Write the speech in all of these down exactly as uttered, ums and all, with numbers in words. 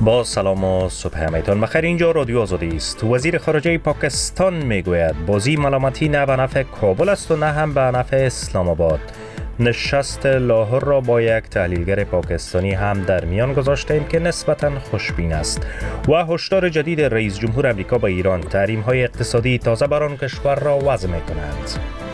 با سلام و صبح همایتان بخیر. اینجا رادیو آزادی است. وزیر خارجه پاکستان میگوید بازی ملامتی نه به نفع کابل است و نه هم به نفع اسلام آباد. نشست لاهور را با یک تحلیلگر پاکستانی هم در میان گذاشتیم که نسبتاً خوشبین است و هشدار جدید رئیس جمهور آمریکا به ایران تحریم‌های اقتصادی تازه بر آن کشور را وضع می‌کنند.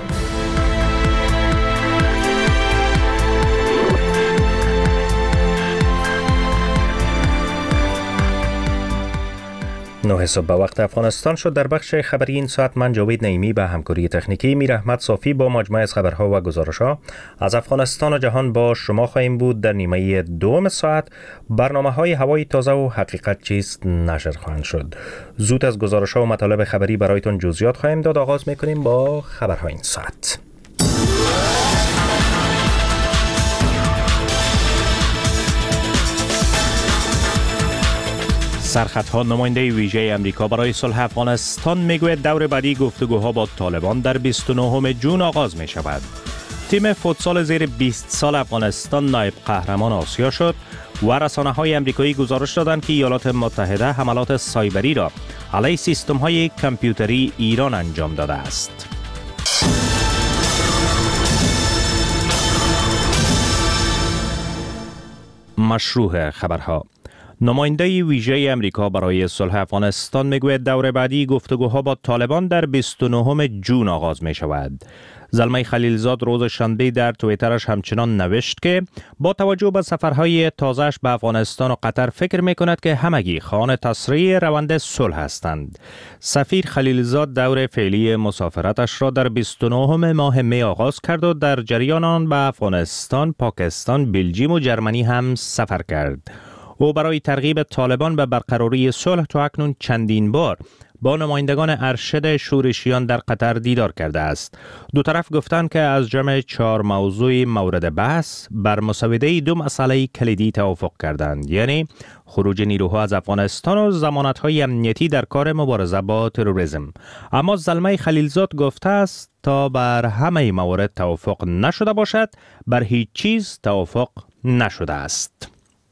نه صبح به وقت افغانستان شد. در بخش خبری این ساعت من جاوید نعیمی به همکاری تکنیکی میر احمد صافی با مجموعه از خبرها و گزارش‌ها از افغانستان و جهان با شما خواهیم بود. در نیمه دوم ساعت برنامه‌های هوای تازه و حقیقت چیست نشر خواهند شد. زود از گزارش‌ها و مطالب خبری برایتون جزئیات خواهیم داد. آغاز می‌کنیم با خبرهای این ساعت. سرخطها نماینده ویژه امریکا برای صلح افغانستان میگوید دور بعدی گفتگوها با طالبان در بیست و نهم جون آغاز می شود. تیم فوتسال زیر بیست سال افغانستان نایب قهرمان آسیا شد و رسانه‌های امریکایی گزارش دادند که ایالات متحده حملات سایبری را علیه سیستم‌های کامپیوتری ایران انجام داده است. مشروع خبرها. نماینده ویژه امریکا برای صلح افغانستان میگوید دور بعدی گفتگوها با طالبان در بیست و نهم جون آغاز می شود. زلمه خلیلزاد روز شنبه در توییترش همچنان نوشت که با توجه به سفرهای تازه‌اش به افغانستان و قطر فکر می کند که همگی خواهان تسریع روند صلح هستند. سفیر خلیلزاد دور فعلی مسافرتش را در بیست و نهم ماه می آغاز کرد و در جریان آن به افغانستان، پاکستان، بلژیم و جرمنی هم سفر کرد. او برای ترغیب طالبان به برقراری صلح تا اکنون چندین بار با نمایندگان ارشد شورشیان در قطر دیدار کرده است. دو طرف گفتند که از جمع چهار موضوع مورد بحث بر مسوده دو مسئله کلیدی توافق کردند، یعنی خروج نیروها از افغانستان و ضمانت‌های امنیتی در کار مبارزه با تروریسم. اما زلمه خلیلزاد گفته است تا بر همه موارد توافق نشده باشد، بر هیچ چیز توافق نشده است.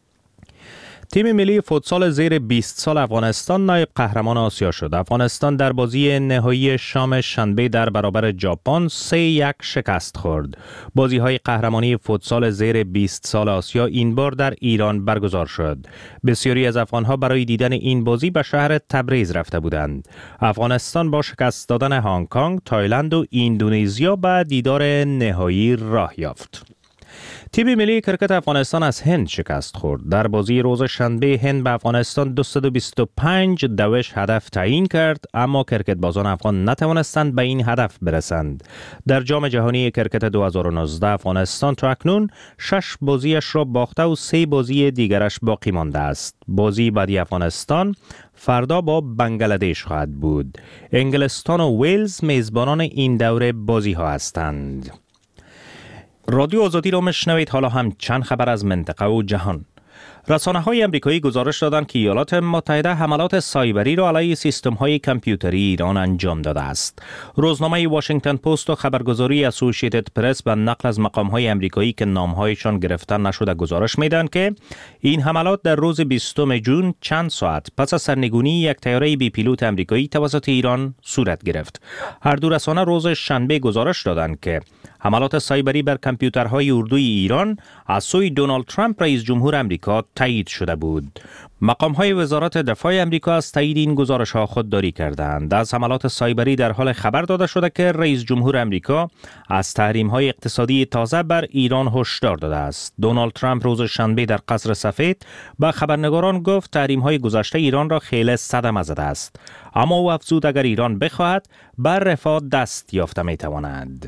تیم ملی فوتسال زیر بیست سال افغانستان نایب قهرمان آسیا شد. افغانستان در بازی نهایی شام شنبه در برابر ژاپن سه یک شکست خورد. بازی‌های قهرمانی فوتسال زیر بیست سال آسیا این بار در ایران برگزار شد. بسیاری از افغان‌ها برای دیدن این بازی به شهر تبریز رفته بودند. افغانستان با شکست دادن هنگ کنگ، تایلند و اندونزیا به دیدار نهایی راه یافت. تیم ملی کرکت افغانستان از هند شکست خورد. در بازی روز شنبه هند به افغانستان دویست و بیست و پنج دوش هدف تعیین کرد، اما کرکت بازان افغان نتوانستند به این هدف برسند. در جام جهانی کرکت دو هزار و نوزده افغانستان تا اکنون شش بازیش را باخته و سه بازی دیگرش باقی مانده است. بازی بعدی افغانستان فردا با بنگلادش خواهد بود. انگلستان و ویلز میزبانان این دوره بازی ها هستند. رادیو آزادی را میشنوید. حالا هم چند خبر از منطقه و جهان. رسانه‌های امریکایی گزارش دادند که ایالات متحده حملات سایبری را علیه سیستم‌های کامپیوتری ایران انجام داده است. روزنامه واشنگتن پست و خبرگزاری اسوسییتد پرس به نقل از مقام‌های امریکایی که نام‌هایشان گرفته نشده گزارش می‌دهند که این حملات در روز بیستم جون چند ساعت پس از سرنگونی یک طیاره بی پیلوت امریکایی توسط ایران صورت گرفت. هر دو رسانه روز شنبه گزارش دادند که حملات سایبری بر کامپیوترهای اردوی ایران از سوی دونالد ترامپ رئیس جمهور آمریکا تایید شده بود. مقام‌های وزارت دفاع آمریکا از تایید این گزارش‌ها خودداری کردند. از حملات سایبری در حال خبر داده شده که رئیس جمهور آمریکا از تحریم‌های اقتصادی تازه بر ایران هشدار داده است. دونالد ترامپ روز شنبه در قصر سفید به خبرنگاران گفت تحریم‌های گذشته ایران را خیلی صدمه زده است، اما او افزود اگر ایران بخواهد بر رفاه دست یافته می‌تواند.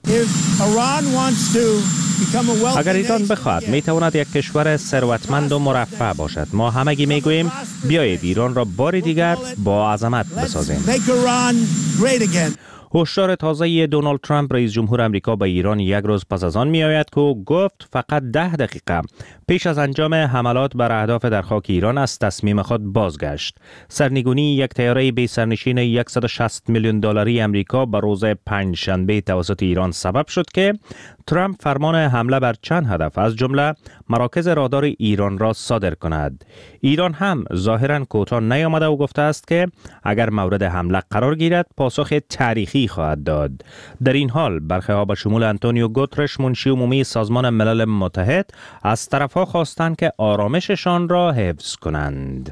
اگر ایران بخواهد می تواند یک کشور ثروتمند و مرفه باشد. ما همگی می گوییم بیایید ایران را بار دیگر با عظمت بسازیم. هشدار تازه دونالد ترامپ رئیس جمهور آمریکا به ایران یک روز پس از آن می آید که او گفت فقط ده دقیقه پیش از انجام حملات بر اهداف در خاک ایران از تصمیم خود بازگشت. سرنگونی یک طیاره بی سرنشین صد و شصت میلیون دلاری آمریکا به روز پنجشنبه توسط ایران سبب شد که ترامپ فرمان حمله بر چند هدف از جمله مراکز رادار ایران را صادر کند. ایران هم ظاهراً کوتاه نیامده و گفته است که اگر مورد حمله قرار گیرد پاسخ تاریخی خواهد داد. در این حال برخی‌ها به شمول آنتونیو گوترش منشی عمومی سازمان ملل متحد از طرفها خواستند که آرامششان را حفظ کنند.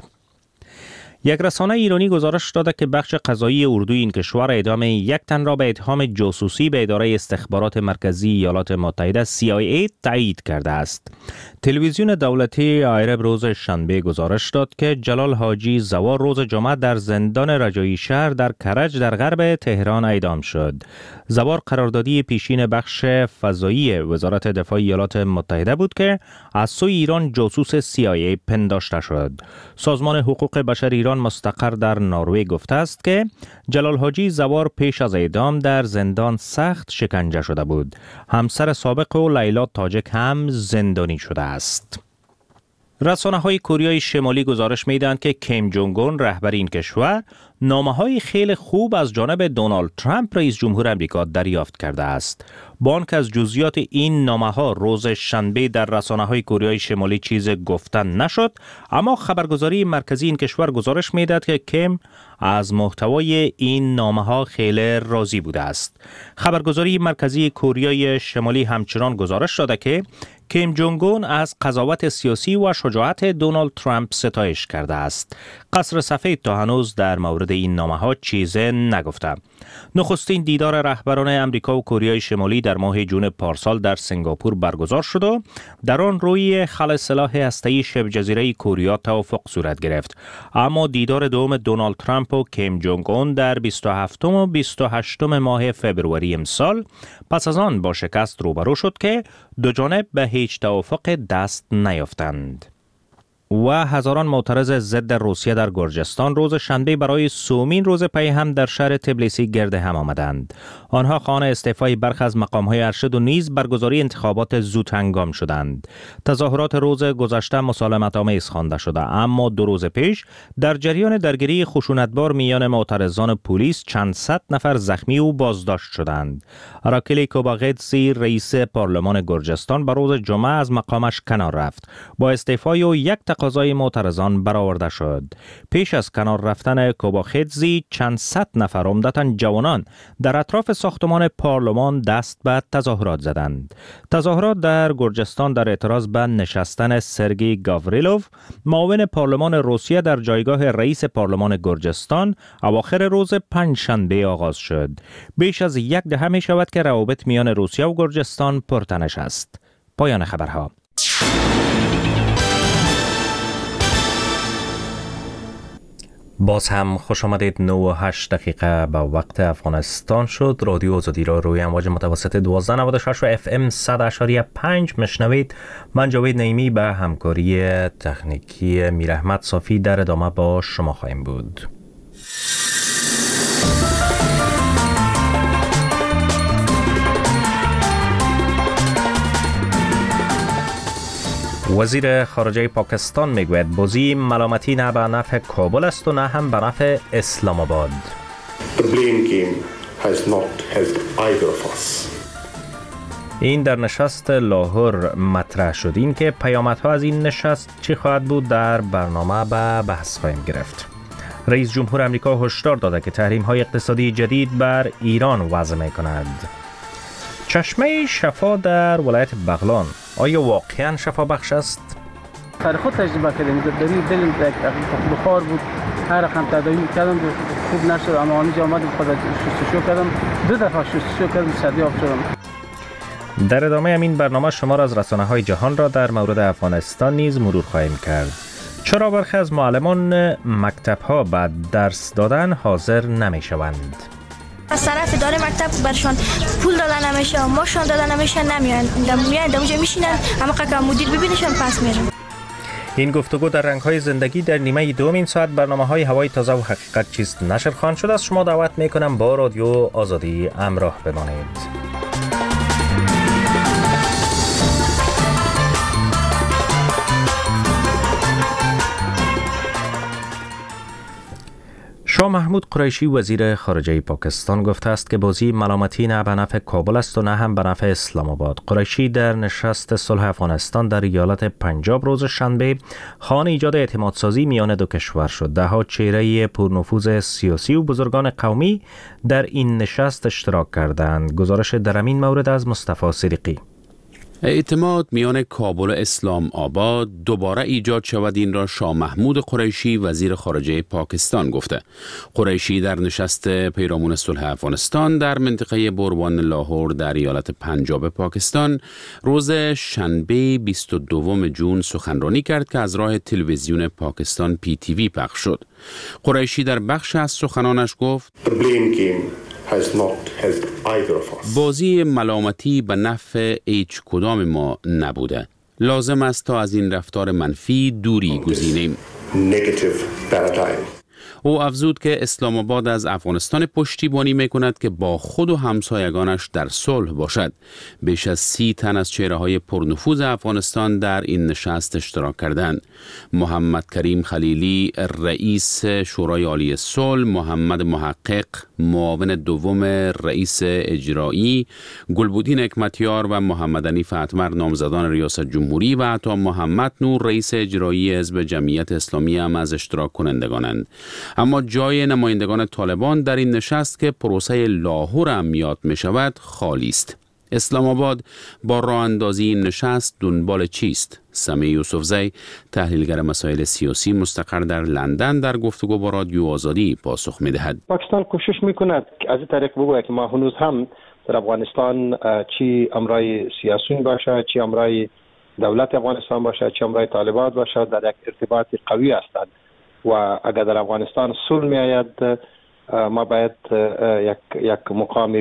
یک رسانه ایرانی گزارش داده که بخش قضایی اردوی این کشور اعدام یک تن را به اتهام جاسوسی به اداره استخبارات مرکزی ایالات متحده سی آی ای تایید کرده است. تلویزیون دولتی آیرب روز شنبه گزارش داد که جلال حاجی زوار روز جمعه در زندان رجایی شهر در کرج در غرب تهران اعدام شد. زوار قراردادی پیشین بخش فضایی وزارت دفاع ایالات متحده بود که از سوی ایران جاسوس سی آی ای پنداشته شد. سازمان حقوق بشر ایران مستقر در نروژ گفته است که جلال حاجی زوار پیش از اعدام در زندان سخت شکنجه شده بود. همسر سابق او لیلا تاجک هم زندانی شده است. رسانه های کره شمالی گزارش میدهند که کیم جونگ اون رهبر این کشور نامه های خیلی خوب از جانب دونالد ترامپ رئیس جمهور آمریکا دریافت کرده است. بانک از جزئیات این نامه ها روز شنبه در رسانه های کره شمالی چیز گفتن نشد، اما خبرگزاری مرکزی این کشور گزارش میدهد که کیم از محتوای این نامه ها خیلی راضی بوده است. خبرگزاری مرکزی کره شمالی همچنان گزارش داده که کیم جونگ اون از قضاوت سیاسی و شجاعت دونالد ترامپ ستایش کرده است. قصر سفید تا هنوز در مورد این نامه ها چیزی نگفته. نخستین دیدار رهبران امریکا و کره شمالی در ماه جون پارسال در سنگاپور برگزار شد و در آن روی خلع سلاح هسته‌ای شبه جزیره کره توافق صورت گرفت. اما دیدار دوم دونالد ترامپ و کیم جونگ اون در بیست و هفتم و بیست و هشتم ماه فوریه امسال پس از آن با شکست روبرو شد که دو جانب به هیچ توافق دست نیافتند. و هزاران معترض ضد روسیه در گرجستان روز شنبه برای سومین روز پی هم در شهر تبلیسی گرد هم آمدند. آنها خواهان استعفای برخی از مقام‌های ارشد و نیز برگزاری انتخابات زود هنگام شدند. تظاهرات روز گذشته مسالمت‌آمیز خوانده شده، اما دو روز پیش در جریان درگیری خشونتبار میان معترضان پلیس چند صد نفر زخمی و بازداشت شدند. راکیل کوباغتزی رئیس پارلمان گرجستان به روز جمعه از مقامش کنار رفت. با استعفای او یک تقاضای معترضان برآورده شد. پیش از کنار رفتن کوباخدزی چند صد نفر عمدتاً جوانان در اطراف ساختمان پارلمان دست به تظاهرات زدند. تظاهرات در گرجستان در اعتراض به نشستن سرگئی گاوریلوف معاون پارلمان روسیه در جایگاه رئیس پارلمان گرجستان اواخر روز پنجشنبه آغاز شد. بیش از یک دهه می شود که روابط میان روسیه و گرجستان پرتنش است. پایان خبرها. باز هم خوش آمدید. نه و هشت دقیقه به وقت افغانستان شد. رادیو آزادی را روی امواج متوسط دوازده نود و شش و اف ام صد و پنج مشنوید. من جاوید نعیمی به همکاری تکنیکی میرحمت صافی در ادامه با شما خواهیم بود. وزیر خارجه پاکستان میگوید بازی ملامتی نه به نفع کابل است و نه هم به نفع اسلام آباد. این در نشست لاهور مطرح شد. این که پیامدها از این نشست چی خواهد بود در برنامه به بحث خواهیم گرفت. رئیس جمهور آمریکا هشدار داده که تحریم‌های اقتصادی جدید بر ایران وضع می‌کند. چشمه شفا در ولایت بغلان آیا واقعا شفا بخش است؟ سر خود تجربه کردیم. دری دل بخار بود، هر رقم تداوی کردم خوب نشد، اما آنجا آمدم خود شستشو کردم، دو دفعه شستشو کردم سردی آب شدم. در ادامه همین برنامه شما را از رسانه‌های جهان را در مورد افغانستان نیز مرور خواهیم کرد. چرا برخی از معلمان مکتب‌ها بعد درس دادن حاضر نمی‌شوند؟ از طرف داره مکتب برشان پول دادن نمیشه، ماشان دادن نمیشه، نمیان میان اونجا میشینن، اما که مدیر ببینشان پس میرن. این گفتگو در رنگ‌های زندگی در نیمه دوم این ساعت برنامه‌های هوای تازه و حقیقت چیست نشر خواهند شد. از شما دعوت می‌کنم با رادیو آزادی همراه بمانید. شاه محمود قریشی وزیر خارجه پاکستان گفته است که بازی ملامتی نه به نفع کابل است و نه هم به نفع اسلام آباد. قریشی در نشست صلح افغانستان در ایالت پنجاب روز شنبه خواهان ایجاد اعتمادسازی میان دو کشور شد. ده ها چهره پرنفوذ سیاسی و بزرگان قومی در این نشست اشتراک کردند. گزارش در این مورد از مصطفی صدیقی. اعتماد میان کابل و اسلام آباد دوباره ایجاد شود، این را شاه محمود قریشی وزیر خارجه پاکستان گفته. قریشی در نشست پیرامون صلح افغانستان در منطقه بوروان لاهور در ایالت پنجاب پاکستان روز شنبه بیست و دوم ژوئن سخنرانی کرد که از راه تلویزیون پاکستان پی تی وی پخش شد. قریشی در بخش از سخنانش گفت بازی ملامتی به نفع هیچ کدام ما نبوده. لازم است تا از این رفتار منفی دوری گزینیم. او افزود که اسلام آباد از افغانستان پشتیبانی میکند که با خود و همسایگانش در صلح باشد. بیش از سی تن از چهره‌های پرنفوذ افغانستان در این نشست اشتراک کردند. محمد کریم خلیلی رئیس شورای عالی صلح، محمد محقق معاون دوم رئیس اجرایی، گلبودین حکمتیار و محمد حنیف اتمر نامزدان ریاست جمهوری و عطا محمد نور رئیس اجرایی حزب جمعیت اسلامی هم از اشتراک کنندگانند. اما جای نمایندگان طالبان در این نشست که پروسه لاهور هم یاد می شود خالی است. اسلام آباد با راه اندازی این نشست دنبال چیست؟ سمیع یوسفزی تحلیلگر مسائل سیاسی مستقر در لندن در گفتگو با رادیو آزادی پاسخ می دهد. پاکستان کوشش می کند از این طریق بگوید که ما هنوز هم در افغانستان چی امرای سیاسیون باشه، چی امرای دولت افغانستان باشه، چی امرای طالبان باشه در یک ارتباط قوی هستند و اگر در افغانستان صلح می آید ما باید یک یک مقام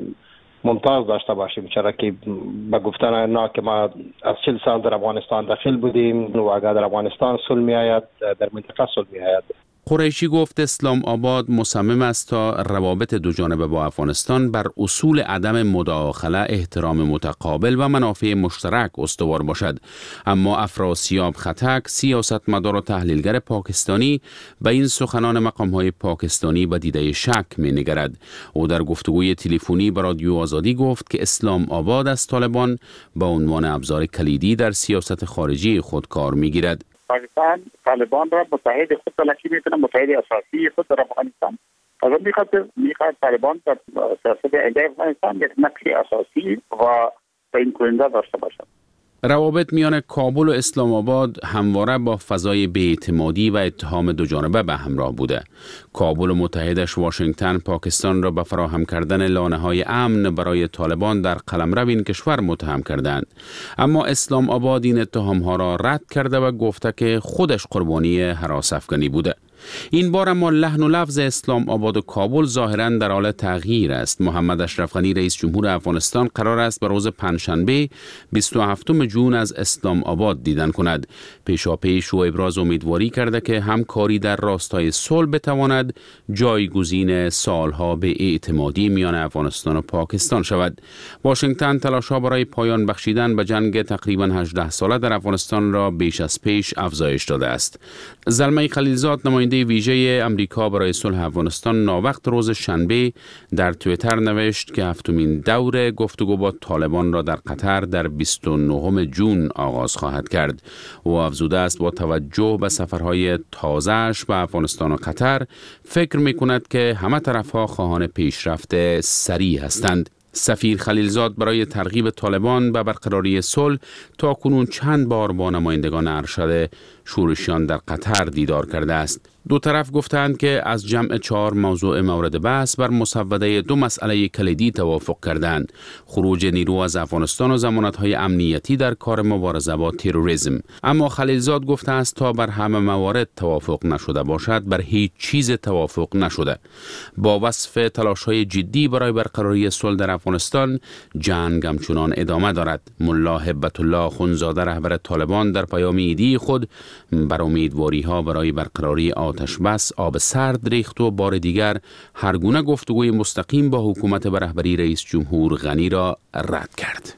ممتاز داشته باشیم، چرا که به گفتن نه که ما از چهل سال در افغانستان داخل بودیم و اگر در افغانستان صلح می آید در منطقه صلح می آید. قریشی گفت اسلام آباد مصمم است تا روابط دو جانبه با افغانستان بر اصول عدم مداخله، احترام متقابل و منافع مشترک استوار باشد. اما افراسیاب خطک، سیاستمدار و تحلیلگر پاکستانی، به این سخنان مقام‌های پاکستانی با دیده شک می‌نگرد. او در گفتگوی تلفنی با رادیو آزادی گفت که اسلام آباد از طالبان به عنوان ابزار کلیدی در سیاست خارجی خود کار می‌گیرد. پاکستان طالبان را متحد خود تلقی میکنه، متحد اساسی خود در افغانستان. از اون میخواد میخواد طالبان در سیاست علیه افغانستان یک نقش اساسی و تعیین کننده داشته باشد. روابط میان کابل و اسلام آباد همواره با فضای بی‌اعتمادی و اتهام دو جانبه به همراه بوده. کابل و متحدش واشنگتن پاکستان را به فراهم کردن لانه‌های امن برای طالبان در قلمرو این کشور متهم کردند. اما اسلام آباد این اتهام‌ها را رد کرده و گفته که خودش قربانی هراس افغانی بوده. این بار اما لحن و لفظ اسلام آباد و کابل ظاهراً در حال تغییر است. محمد اشرف غنی رئیس جمهور افغانستان قرار است به روز پنجشنبه بیست و هفتم ژوئن از اسلام آباد دیدن کند. پیشاپیش او ابراز امیدواری کرده که همکاری در راستای صلح بتواند جایگزین سالها به اعتمادی میان افغانستان و پاکستان شود. واشنگتن تلاش‌ها برای پایان بخشیدن به جنگ تقریباً هجده ساله در افغانستان را بیش از پیش افزایش داده است. زلمه خلیلزاد نماینده ویژه امریکا برای صلح افغانستان ناوقت روز شنبه در توییتر نوشت که هفتمین دور گفتگو با طالبان را در قطر در بیست و نهم ژوئن آغاز خواهد کرد. او افزوده است با توجه به سفرهای تازه‌اش به افغانستان و قطر فکر می‌کند که همه طرف‌ها خواهان پیشرفت سریع هستند. سفیر خلیلزاد برای ترغیب طالبان به برقراری صلح تاکنون چند بار با نمایندگان ارشد شورشیان در قطر دیدار کرده است. دو طرف گفتند که از جمع چهار موضوع مورد بحث بر مسوده دو مسئله کلیدی توافق کردند: خروج نیرو از افغانستان و ضمانت‌های امنیتی در کار مبارزه با تروریسم. اما خلیلزاد گفته است تا بر همه موارد توافق نشده باشد، بر هیچ چیز توافق نشده. با وصف تلاش‌های جدی برای برقراری صلح در افغانستان، جنگ همچنان ادامه دارد. ملا هبت الله اخوندزاده رهبر طالبان در پیام ایدی خود بر امیدواری‌ها برای برقراری آتش بس آب سرد ریخت و بار دیگر هر گونه گفتگوی مستقیم با حکومت به رهبری رئیس جمهور غنی را رد کرد.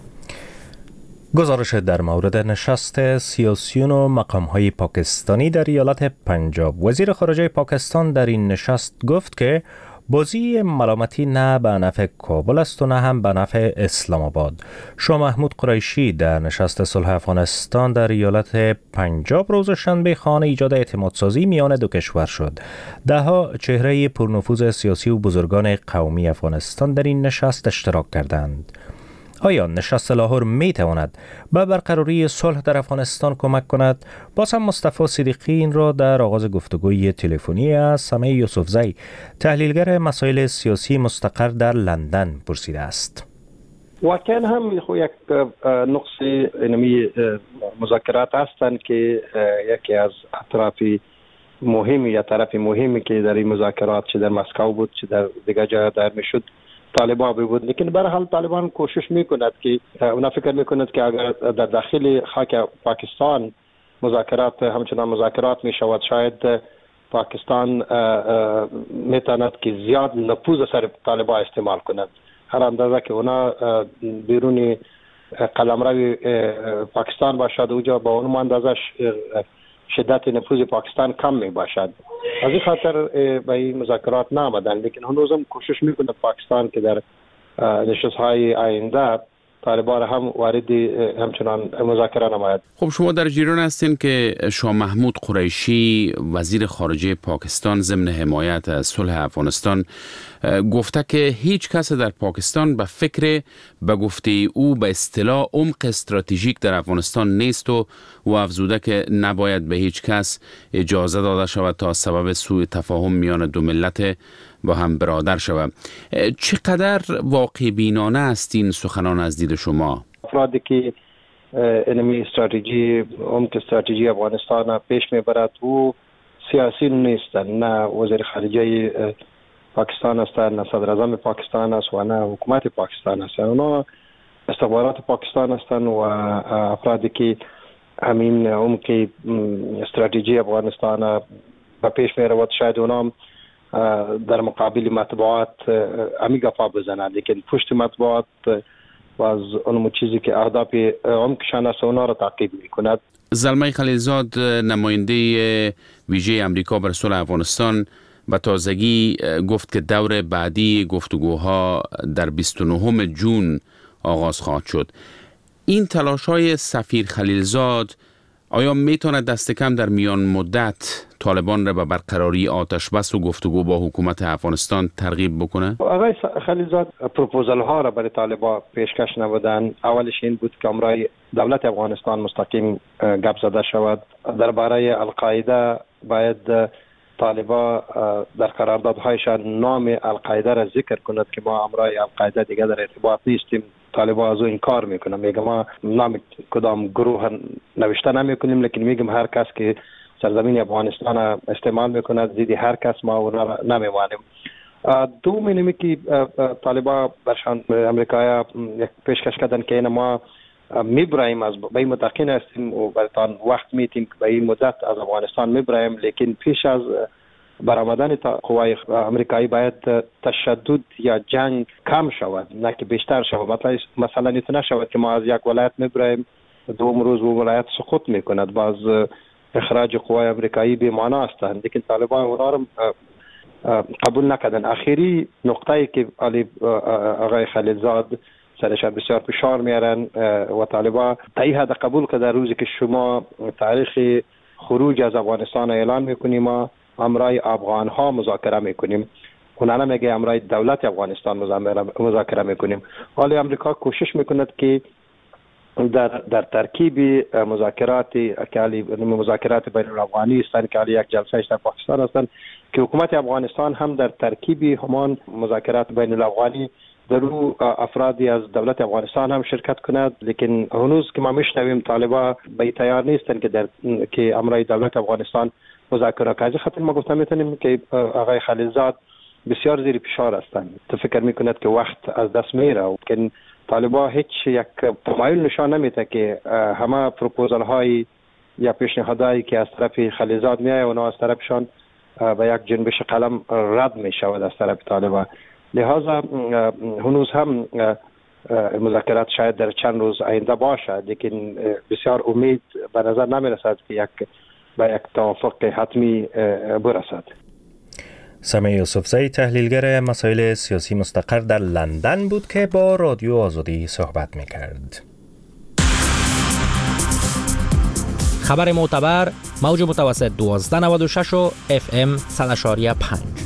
گزارش در مورد نشست سیاسیون و مقام‌های پاکستانی در ایالت پنجاب. وزیر خارجه پاکستان در این نشست گفت که بازی ملامتی نه به نفع کابل است و نه هم به نفع اسلام آباد. شاه محمود قریشی در نشست صلح افغانستان در ایالت پنجاب روز شنبه خواهان ایجاد اعتمادسازی میان دو کشور شد. دهها چهره پرنفوذ سیاسی و بزرگان قومی افغانستان در این نشست اشتراک کردند. آیا نشست لاهور می تواند به برقراری صلح در افغانستان کمک کند؟ باز هم مصطفی صدیقی این را در آغاز گفتگوی تلفنی از سمیع یوسفزی، تحلیلگر مسائل سیاسی مستقر در لندن، پرسیده است. واقعا هم یک نقص اینمی مذاکرات هستند که یکی از اطراف مهمی یا طرف مهمی که در این مذاکرات چه در مسکو بود چه در دیگر جای دایر میشد طالبان بود، لیکن به هر حال طالبان کوشش میکند که اونا فکر میکند که اگر در داخل خاک پاکستان مذاکرات همچنان مذاکرات میشود، شاید پاکستان میتواند که زیاد نفوذ سر طالبان استعمال کند. هر اندازه که اونا بیرون قلمرو پاکستان باشد اونجا با اون اندازه شدت نفوذ پاکستان کم می باشد. از این خاطر به این مذاکرات نامدن، لیکن هنوز هم کوشش میکنه پاکستان که در نشست‌های آینده طالبان هم وارد همچنان مذاکره نماید. خب شما در جریان هستین که شاه محمود قریشی وزیر خارجه پاکستان ضمن حمایت از صلح افغانستان گفته که هیچ کس در پاکستان به فکر به گفته او به اصطلاح عمق استراتژیک در افغانستان نیست و او افزوده که نباید به هیچ کس اجازه داده شود تا سبب سوء تفاهم میان دو ملت با هم برادر شود. چقدر واقع بینانه است این سخنان از دید شما؟ افرادی که اینمی استراتژی عمق استراتژی افغانستان پیش میبرد و سیاسی نیستند، نه وزیر خارجه پاکستان هستند، نه صدر اعظم پاکستان است و نه حکومت پاکستان است. اونا استخبارات پاکستان هستند و افرادی که همین عمق استراتژی افغانستان به پیش میرود شاید اونا در مقابل مطبوعات امی گفا بزنند، لیکن پشت مطبوعات و از اون چیزی که اهداف عمقشان است اونا را تعقیب میکند. زلمه خلیلزاد نماینده ویژه امریکا بر صلح افغانستان به تازگی گفت که دور بعدی گفتگوها در بیست و نهم جون آغاز خواهد شد. این تلاش‌های سفیر خلیلزاد آیا میتونه دست کم در میان مدت طالبان را به برقراری آتش بس و گفتگو با حکومت افغانستان ترغیب بکنه؟ آقای خلیلزاد پروپوزال ها را برای طالبان پیشکش نمودند. اولش این بود که امرای دولت افغانستان مستقیم گپ زده شود. درباره القاعده باید طالبان در قراردادهایشان نام القاعده را ذکر کند که ما امرای القاعده دیگه در ارتباط نیستیم. طالبان از این کار میکنه، میگه ما نام کدام گروه نوشته نمیکنیم، لیکن میگیم هر کس که سرزمین افغانستان استعمال میکنه زیدی هر کس ما اونا نمیوانیم. دوم اینه که طالبان برشان امریکایی یک پیشکش کردن که این ما میبرایم از به این متقین هستیم و برتان وقت میتیم به این مدت از افغانستان میبرایم، لیکن پیش از برآمدن قوای امریکایی باید تشدد یا جنگ کم شود نه که بیشتر شود. مثلا نیتونه شود که ما از یک ولایت میبرایم دوم روز و ولایت سقوط میکند، باز اخراج قوای امریکایی بی معنا هستند، لیکن طالبان اونا رو قبول نکردن. آخری نقطه‌ای که علی آقای خلیلزاد سرش بسیار فشار میارن و طالبان تا این حد قبول کرده روزی که شما تاریخ خروج از افغانستان اعلان میکنیم ما امرای افغان ها مذاکره میکنیم، اونا نمیگه امرای دولت افغانستان مذاکره میکنیم. حالا امریکا کوشش میکند که در در ترکیب مذاکرات که مذاکرات بین الافغانی هستند که یک جلسه در پاکستان هستند که حکومت افغانستان هم در ترکیب همان مذاکرات بین الافغانی در افرادی از دولت افغانستان هم شرکت کند، لیکن هنوز که ما میشنویم طالبان به تیار نیستند که در که امرای دولت افغانستان مذاکره کنند. خاطر ما گفتم میتونیم که آقای خلیلزاد بسیار زیر فشار هستند. تو فکر میکند که وقت از دست میره و که طالبان هیچ یک تمایل نشان نمیده که همه پروپوزال های یا پیشنهادایی که از طرف خلیلزاد میآید و نه از طرفشان به یک جنبش قلم رد می شود از طرف طالبان. لذا هنوز هم مذاکرات شاید در چند روز آینده باشد، لیکن بسیار امید به نظر نمی رسد که یک به یک توافق حتمی برسد. سمیع یوسفزئی تحلیلگر مسائل سیاسی مستقر در لندن بود که با رادیو آزادی صحبت می کرد. خبر معتبر موج متوسط دوازده نود و شش و اف ام صد و پنج.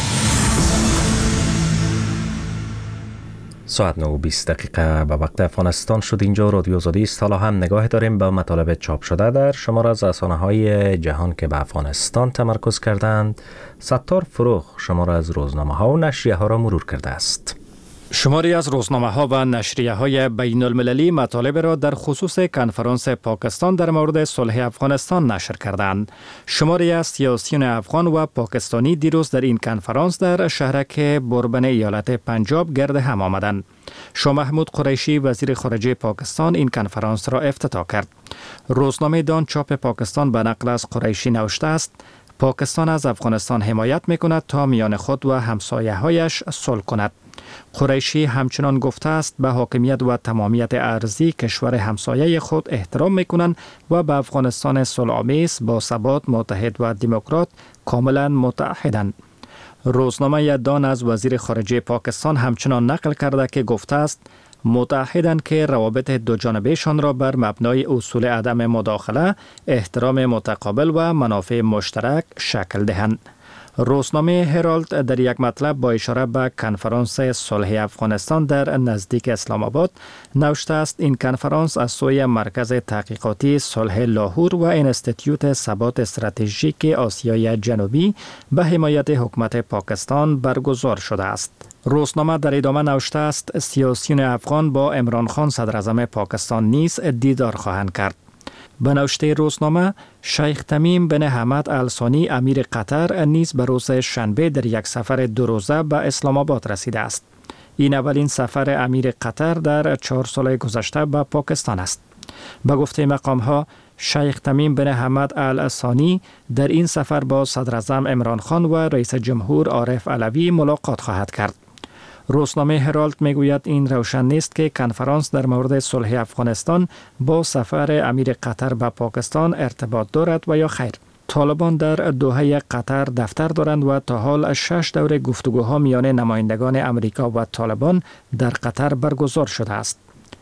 ساعت نه و بیست دقیقه به وقت افغانستان شد. اینجا رادیو آزادی است. حالا هم نگاه داریم به مطالب چاپ شده در شمار از رسانه‌های جهان که به افغانستان تمرکز کردند. ستار فروغ شمار از روزنامه‌ها و نشریه‌ها را مرور کرده است. شماری از روزنامه‌ها و نشریه‌های بین المللی مطالب را در خصوص کنفرانس پاکستان در مورد صلح افغانستان نشر کردند. شماری از سیاسیون افغان و پاکستانی دیروز در این کنفرانس در شهرک بربن ایالت پنجاب گرد هم آمدند. شاه محمود قریشی وزیر خارجه پاکستان این کنفرانس را افتتاح کرد. روزنامه دان چاپ پاکستان به نقل از قریشی نوشته است: پاکستان از افغانستان حمایت می‌کند تا میان خود و همسایه‌هایش صلح کند. قریشی همچنان گفته است به حاکمیت و تمامیت ارضی کشور همسایه خود احترام می‌کنند و به افغانستان صلح‌آمیز با ثبات متحد و دموکرات کاملا متحدند. روزنامه دان از وزیر خارجه پاکستان همچنان نقل کرده که گفته است متحدند که روابط دوجانبهشان را بر مبنای اصول عدم مداخله، احترام متقابل و منافع مشترک شکل دهند. روزنامه هرالد در یک مطلب با اشاره به کنفرانس صلح افغانستان در نزدیک اسلام آباد نوشته است: این کنفرانس از سوی مرکز تحقیقاتی صلح لاهور و انستیتیوت ثبات استراتژیک آسیای جنوبی به حمایت حکومت پاکستان برگزار شده است. روزنامه در ادامه نوشته است: سیاسیون افغان با عمران خان صدر اعظم پاکستان نیز دیدار خواهند کرد. به نوشته روزنامه، شیخ تمیم بن حمد الثانی امیر قطر نیز به روز شنبه در یک سفر دو روزه به اسلام آباد رسیده است. این اولین سفر امیر قطر در چهار سال گذشته به پاکستان است. به گفته مقام ها، شیخ تمیم بن حمد الثانی در این سفر با صدر اعظم عمران خان و رئیس جمهور عارف علوی ملاقات خواهد کرد. روزنامه هرالد میگوید این روشن نیست که کنفرانس در مورد صلح افغانستان با سفر امیر قطر به پاکستان ارتباط دارد و یا خیر. طالبان در دوحه قطر دفتر دارند و تا حال شش دور گفتگوها میان نمایندگان امریکا و طالبان در قطر برگزار شده است.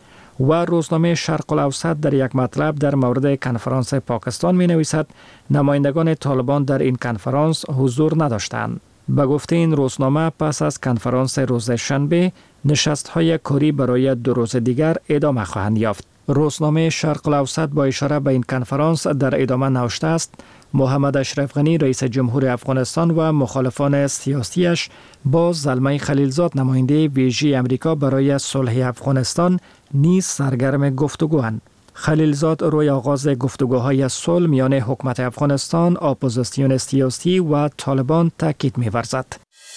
و روزنامه شرق الاوسط در یک مطلب در مورد کنفرانس پاکستان می نویسد: نمایندگان طالبان در این کنفرانس حضور نداشتند. به گفته این روزنامه پس از کنفرانس روز شنبه نشست‌های کاری برای دو روز دیگر ادامه خواهند یافت. روزنامه شرق الاوسط با اشاره به این کنفرانس در ادامه نوشته است: محمد اشرف غنی رئیس جمهور افغانستان و مخالفان سیاسیش با زلمه خلیلزاد نماینده ویژه امریکا برای صلح افغانستان نیز سرگرم گفتگواند. خلیلزاد روی آغاز گفتگوهای صلح میان حکومت افغانستان، اپوزیسیون سیاسی و طالبان تاکید می‌ورزد.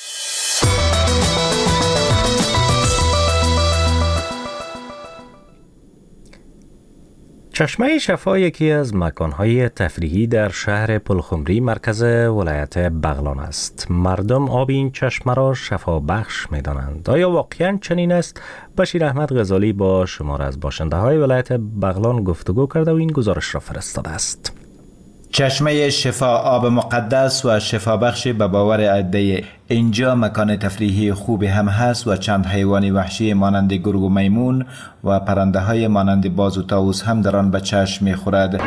چشمه شفا یکی از مکانهای تفریحی در شهر پلخمری مرکز ولایت بغلان است. مردم آب این چشمه را شفا بخش می دانند. آیا واقعا چنین است؟ بشیر احمد غزالی با شمار از باشنده های ولایت بغلان گفتگو کرده و این گزارش را فرستاده است. چشمه شفا آب مقدس و شفا بخش به باور عده اینجا مکان تفریحی خوبی هم هست و چند حیوان وحشی مانند گرگ و میمون و پرنده های مانند باز و طاووس هم در آن به چشم می‌خورد.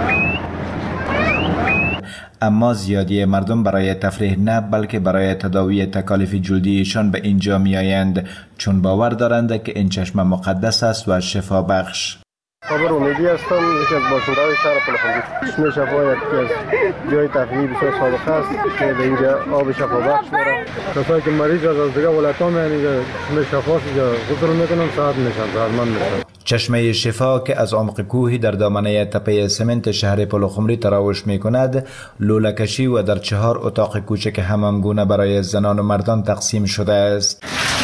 اما زیادی مردم برای تفریح نه بلکه برای تداوی تکالیف جلدیشان به اینجا میآیند، چون باور دارند که این چشمه مقدس است و شفا بخش. خبر امیدی هستم، یکی از باشنده‌های شهر پلخمری. چشمه شفا یکی از جای تفریحی بسیار سابقه است که در اینجا آب شفا بخش داره. کسایی که مریض از دیگه ولایت‌ها میان اینجا چشمه شفا اینجا غسل میکنن، صحت میشن، صحتمند میشن. چشمه شفا که از عمق کوهی در دامنه تپه سمنت شهر پلخمری تراوش میکند، لوله کشی و در چهار اتاق کوچک حمامگونه برای زنان و مردان تقسیم شده است.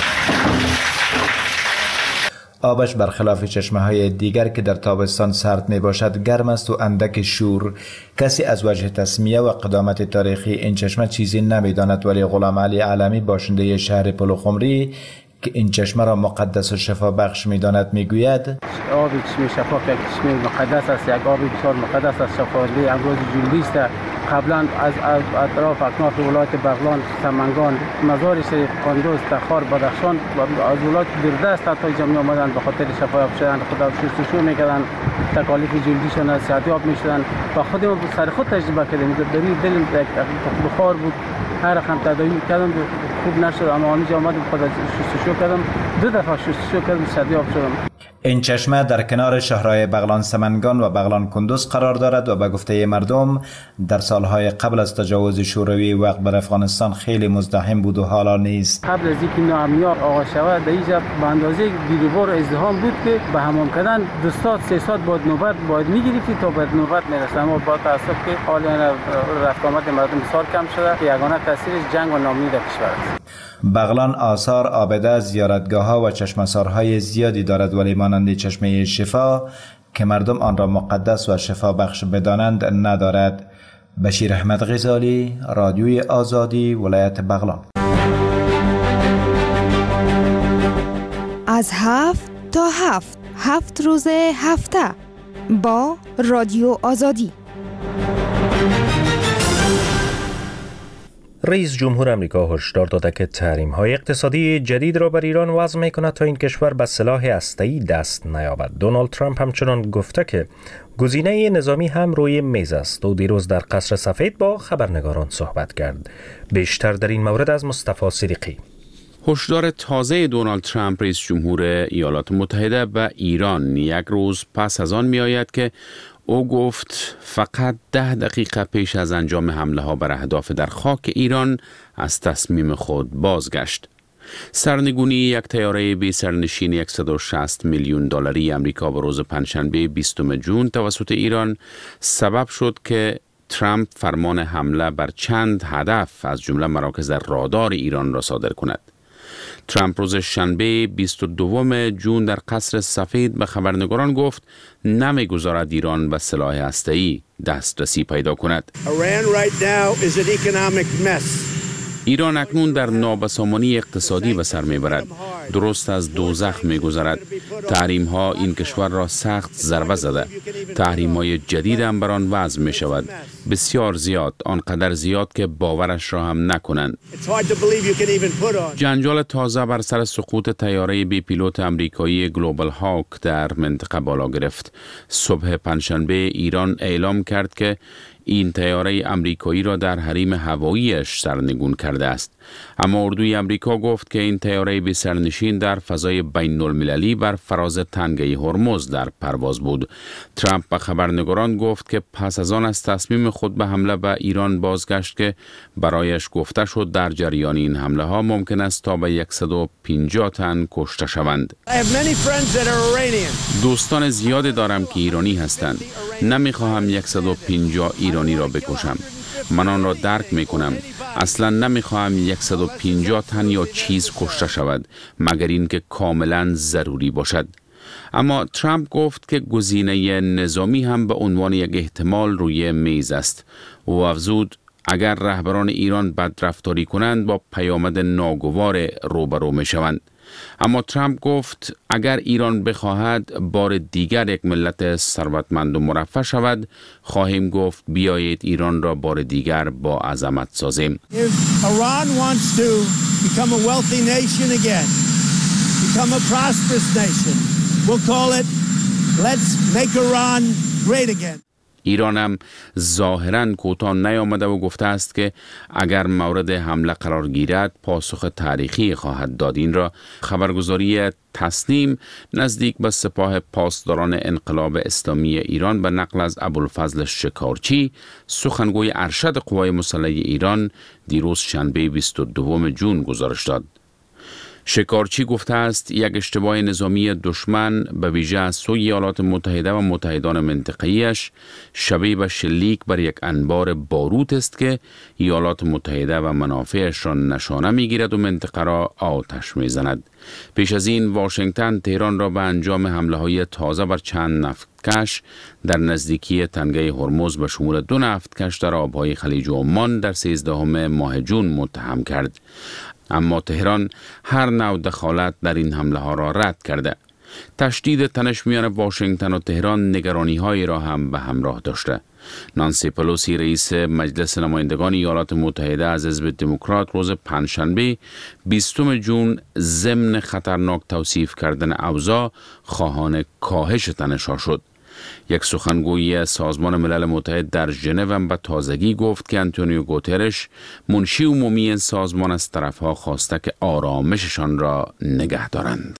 آبش برخلاف چشمه های دیگر که در تابستان سرد می باشد گرم است و اندک شور. کسی از وجه تسمیه و قدامت تاریخی این چشمه چیزی نمی داند، ولی غلام علی علمی باشنده شهر پلخمری که این چشمه را مقدس و شفا بخش می داند می گوید آب چشمه شفا که چشمه مقدس است، یک آب بسیار مقدس است، شفاده امروز جلدی است. قبلا از اطراف اکناف ولایت بغلان، سمنگان، مزار شریف، قندوز، تخار، بدخشان از ولایت دردست تا جمعی آمدن به خاطر شفایاب شدن، خدا شستشو میکردن، تکالیف جلدیشون از صحتیاب میشدن و خود ما سر خود تجربه کردیم. در دل یک بخار بود، هر رقم تداوی کردم خوب نشد، اما آنجا آمدم خدا شستشو کردم، دو دفعه شستشو کردم، صحتیاب شدم. این چشمه در کنار شهرهای بغلان سمنگان و بغلان کندوز قرار دارد و به گفته مردم در سالهای قبل از تجاوز شوروی وقت بر افغانستان خیلی مزدحم بود و حالا نیست. قبل از اینکه ناامنیار آغاز شود در اینجا به اندازه دیروبار ازدحام بود که به حمام کردن دو ساعت سه ساعت بعد نوبت باید میگرفتی تا بعد نوبت میرسه، اما با تاسف که حال رفت آمد مردم بسیار کم شده که یگانه تاثیرش جنگ و ناامنی در کشور است. بغلان آثار، آبده، زیارتگاه ها و چشمسارهای زیادی دارد، ولی مانند چشمه شفا که مردم آن را مقدس و شفا بخش بدانند ندارد. بشیر احمد غزالی، رادیوی آزادی، ولایت بغلان. از هفت تا هفت هفت روز هفته با رادیو آزادی. رئیس جمهور امریکا هشدار داده که تحریم‌های اقتصادی جدید را بر ایران وضع می‌کند تا این کشور به سلاح هسته‌ای دست نیابد. دونالد ترامپ همچنان گفته که گزینه نظامی هم روی میز است و دیروز در قصر سفید با خبرنگاران صحبت کرد. بیشتر در این مورد از مصطفی صدیقی. هشدار تازه دونالد ترامپ رئیس جمهور ایالات متحده به ایران یک روز پس از آن می‌آید که او گفت فقط ده دقیقه پیش از انجام حمله ها بر اهداف در خاک ایران از تصمیم خود بازگشت. سرنگونی یک طیاره بی سرنشین صد و شصت میلیون دلاری امریکا به روز پنجشنبه بیستم ژوئن توسط ایران سبب شد که ترامپ فرمان حمله بر چند هدف از جمله مراکز رادار ایران را صادر کند. ترامپ روز شنبه بیست و دوم ژوئن در قصر سفید به خبرنگاران گفت نمیگذارد ایران به سلاح هسته‌ای دسترسی پیدا کند. ایران اکنون در نابسامانی اقتصادی به سر میبرد، درست از دوزخ میگذرد. تحریم ها این کشور را سخت ضربه زده. تحریم های جدید هم بر آن وضع می شود، بسیار زیاد، آنقدر زیاد که باورش را هم نکنند. جنجال تازه بر سر سقوط طیاره بی پیلوت امریکایی گلوبال هاک در منطقه بالا گرفت. صبح پنجشنبه ایران اعلام کرد که این طیاره امریکایی را در حریم هواییش سرنگون کرده است. اما اردوی امریکا گفت که این طیاره بی سرنشین در فضای بین المللی بر فراز تنگه هرمز در پرواز بود. ترامپ به خبرنگاران گفت که پس از آن از تصمیم خود به حمله به ایران بازگشت که برایش گفته شد در جریان این حمله ها ممکن است تا به صد و پنجاه تن کشته شوند. دوستان زیادی دارم که ایرانی هستند. نمیخواهم صد و پنجاه ایرانی را بکشم. من آن را درک میکنم. اصلا نمیخواهم صد و پنجاه تن یا چیز کشته شود مگر اینکه کاملا ضروری باشد. اما ترامپ گفت که گزینه نظامی هم به عنوان یک احتمال روی میز است. او افزود اگر رهبران ایران بدرفتاری کنند با پیامد ناگوار روبرو می شوند. اما ترامپ گفت اگر ایران بخواهد بار دیگر یک ملت ثروتمند و مرفه شود، خواهیم گفت بیایید ایران را بار دیگر با عظمت سازیم. If Iran wants to become a wealthy nation again, become a prosperous nation, we'll call it Let's Make Iran Great Again. ایران هم ظاهراً کوتاه نیامده و گفته است که اگر مورد حمله قرار گیرد پاسخ تاریخی خواهد داد. این را خبرگزاری تسنیم نزدیک به سپاه پاسداران انقلاب اسلامی ایران به نقل از ابوالفضل شکارچی سخنگوی ارشد قوای مسلحه ایران دیروز شنبه بیست و دوم ژوئن گزارش داد. شکارچی گفته است یک اشتباه نظامی دشمن به ویژه از سوی ایالات متحده و متحدان منطقه‌ایش شبیه به شلیک بر یک انبار باروت است که ایالات متحده و منافعش را نشانه می‌گیرد و منطقه را آتش می‌زند. پیش از این واشنگتن تهران را به انجام حمله‌های تازه بر چند نفتکش در نزدیکی تنگه هرمز به شمول دو نفتکش در آبهای خلیج عمان در سیزدهم ماه ژوئن متهم کرد. اما تهران هر نوع دخالت در این حمله ها را رد کرده. تشدید تنش میان واشنگتن و تهران نگرانی هایی را هم به همراه داشته. نانسی پلوسی رئیس مجلس نمایندگان ایالات متحده از حزب دموکرات روز پنجشنبه بیستم ژوئن ضمن خطرناک توصیف کردن اوضاع خواهان کاهش تنش ها شد. یک سخنگوی سازمان ملل متحد در ژنو به تازگی گفت که آنتونیو گوترش منشی عمومی این سازمان از طرفها خواسته که آرامششان را نگه دارند.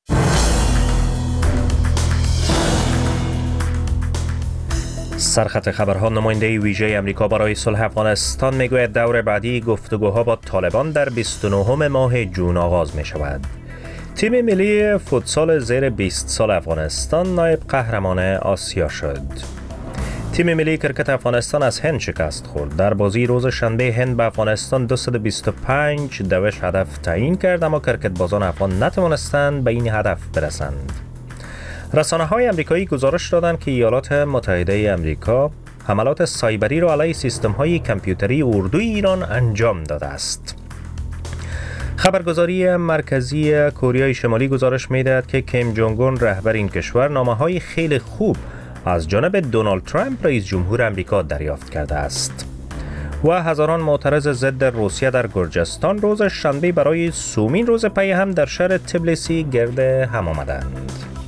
سرخط خبرها. نماینده ویژه امریکا برای صلح افغانستان میگوید دور بعدی گفتگوها با طالبان در بیست و نهم ماه ژوئن آغاز می شود. تیم ملی فوتسال زیر بیست سال افغانستان نایب قهرمان آسیا شد. تیم ملی کرکت افغانستان از هند شکست خورد. در بازی روز شنبه هند به افغانستان دویست و بیست و پنج دوش هدف تعیین کرد، اما کرکتبازان افغان نتوانستند به این هدف برسند. رسانه های امریکایی گزارش دادند که ایالات متحده امریکا حملات سایبری را علیه سیستم های کامپیوتری اردوی ایران انجام داده است. خبرگزاری مرکزی کره شمالی گزارش می‌دهد که کیم جونگ اون رهبر این کشور نامه‌های خیلی خوب از جانب دونالد ترامپ رئیس جمهور آمریکا دریافت کرده است. و هزاران معترض ضد روسیه در گرجستان روز شنبه برای سومین روز پی هم در شهر تبلیسی گرد هم آمدند.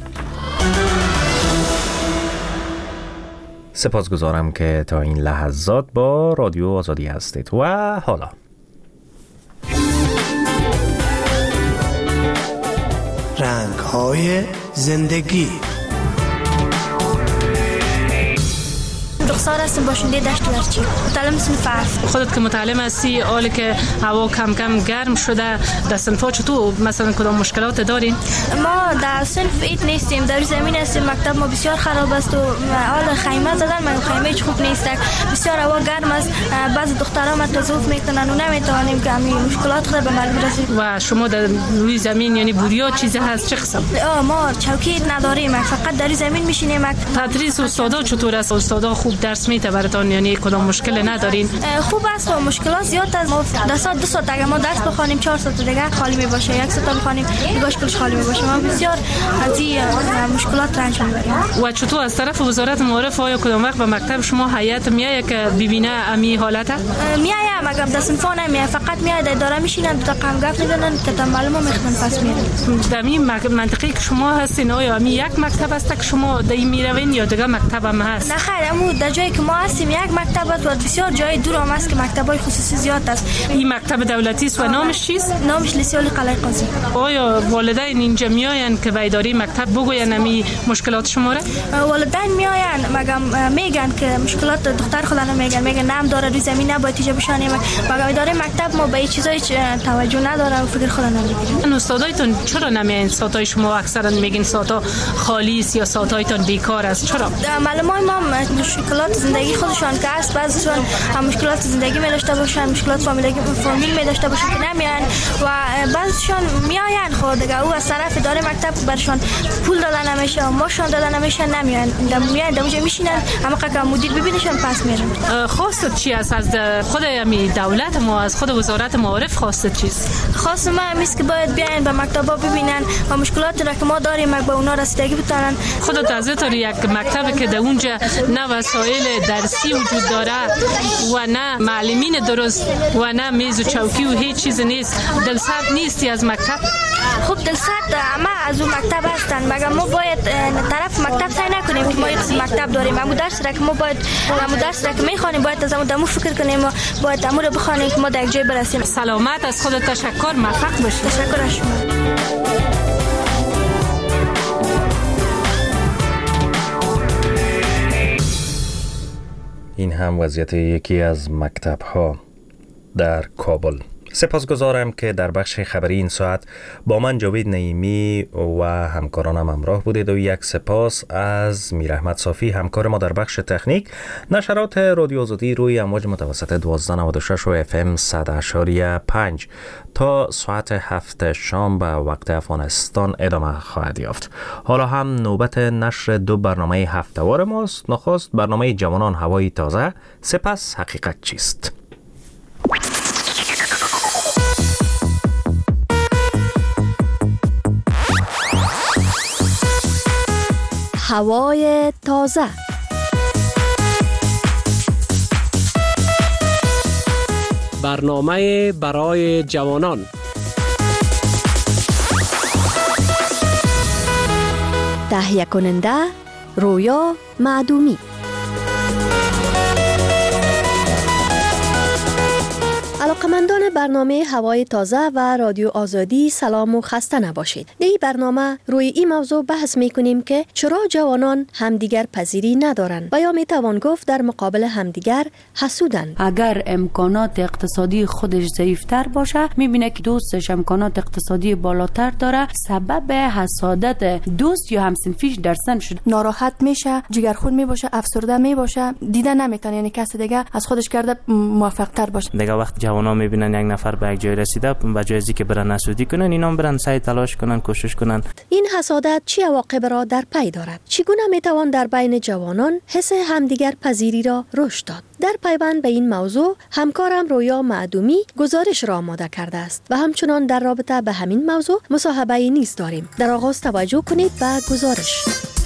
سپاسگزارم که تا این لحظات با رادیو آزادی هستید. و حالا رنگ‌های زندگی. رخسار هستم باشنده دشت ورچی متعلم صنف هفت. خودت که متعلم هستی حالی که هوا کم کم گرم شده در صنفا چطور مثلا کدام مشکلات دارین؟ ما در صنف ایت نیستیم، در زمین هستیم. مکتب ما بسیار خراب است و حال خیمه زدن ما خیمه هیچ خوب نیست، بسیار هوا گرم است. بعضی دخترها ما تظاهر میکنن و نمیتوانیم که همین مشکلات خود به ما برسیم. و شما در روی زمین یعنی بوریا چیزی هست چه قسم؟ ما چوکی نداریم، فقط در زمین میشینیم. تدریس استادا چطور است؟ استادا خوب درس میته براتون یعنی کدام مشکل ندارین؟ خوب است و مشکلات زیاد است. ما دو ساعت دو ساعت اگه ما درس بخونیم چهار ساعت دیگه خالی می باشه، یک ساعت بخونیم دیگهش کلش خالی می باشه. ما بسیار از این مشکلات رنج میبریم. و چطور از طرف وزارت معارف آیا کدام وقت به مکتب شما هیئت میایه که ببینه امی حالت؟ میایه مگر در صنفا نمیایه، فقط میایه در اداره میشینن دو تا قم گپ میزنن که تا معلومه میخوان پس میرن. در این منطقه که شما هستین آیا امی یک مکتب است که شما در این میروین یا دیگه مکتب هم هست؟ نه خیر، امو در جایی که ما هستیم یک مکتب است و بسیار جای دور هم است که مکتبای خصوصی زیاد است. این مکتب دولتی است و نامش چیست؟ نامش لیسه قلعه قاضی. آیا والدین اینجا میآیند که به اداره مکتب بگوین امی مشکلات شما را؟ والدین میآیند مگم میگن که مشکلات دختر خودن میگن میگن نام داره روی زمین نباید تیجا بشانیم، مگم اداره مکتب ما به این چیزای توجه نداره و فکر خودن نمیگیرن. استادایتون چرا نمیایند؟ ساعتای شما اکثرا میگین ساعتا خالی است یا ساعتایتون بیکار است، چرا؟ معلومای ما مشکلات زندگی خودشان که است، بعضیشون هم مشکلات زندگی می داشته باشن، مشکلات فامیلی فامیل می داشته باشن که نمیان و بعضیشون میآیند خود دیگه او از طرف اداره مکتب برشان پول دادن نمیشه و ماشون دادن نمیشه نمیان میان اونجا میشینن اما که مدیر ببینشون پس میرن. خواست چی است از خود امی دولت ما، از خود وزارت معارف خواست چیست؟ خواست ما همیست که باید بیاین به مکتبا ببینن و مشکلاتی را که ما داریم به اونا رسیدگی بتونن. خودت از یک مکتبی که در اونجا نه وسایل درسی وجود داره و نه معلمین درست و نه میز و چوکی و هیچ چیز نیست، دلسرد نیستی از مکتب؟ خب دلسرد اما از اون مکتب است هستند، مگر ما باید طرف مکتب سعی نکنیم که ما یک مکتب داریم، اما درس را که ما باید اما درس را که میخوانیم باید از اون دمو فکر کنیم و باید امور بخوانیم که ما در جای برسیم. سلامت، از خود تشکر، موفق باشید. تشکر از شما. این هم وضعیت یکی از مکتب ها در کابل. سپاسگزارم که در بخش خبری این ساعت با من جاوید نعیمی و همکارانم همراه بودید و یک سپاس از میر احمد صافی همکار ما در بخش تکنیک. نشرات رادیو آزادی روی امواج متوسط دوازده نود و شش و اف ام صد اشاری پنج تا ساعت هفت شام به وقت افغانستان ادامه خواهد یافت. حالا هم نوبت نشر دو برنامه هفته‌وار ماست. نخست برنامه جوانان هوای تازه، سپس حقیقت چیست. هوای تازه. برنامه برای جوانان. تهیه کننده رویا معدومی. علاقمندان برنامه هوای تازه و رادیو آزادی سلام و خسته نباشید. در این برنامه روی این موضوع بحث می کنیم که چرا جوانان همدیگر پذیری ندارند و یا می توان گفت در مقابل همدیگر حسودند. اگر امکانات اقتصادی خودش ضعیفتر باشه میبینه که دوستش امکانات اقتصادی بالاتر داره، سبب حسادت دوست یا همسنفیش در سن شد. ناراحت میشه، جگرخون می باشه، افسرده می باشه، دیده نمیتونه یعنی کسی دیگه از خودش کرده موفق تر باشه. دیگه وقت جوانا میبینن یک نفر به یک جای رسیده، به جای از اینکه برن حسودی کنن اینا هم برن سعی تلاش کنن، کوشش کنن. این حسادت چه عواقب را در پی دارد؟ چگونه میتوان در بین جوانان حس همدیگر پذیری را رشد داد؟ در پیوند به این موضوع همکارم رویا معدومی گزارش را آماده کرده است و همچنان در رابطه به همین موضوع مصاحبه نیز داریم. در آغاز توجه کنید به گزارش.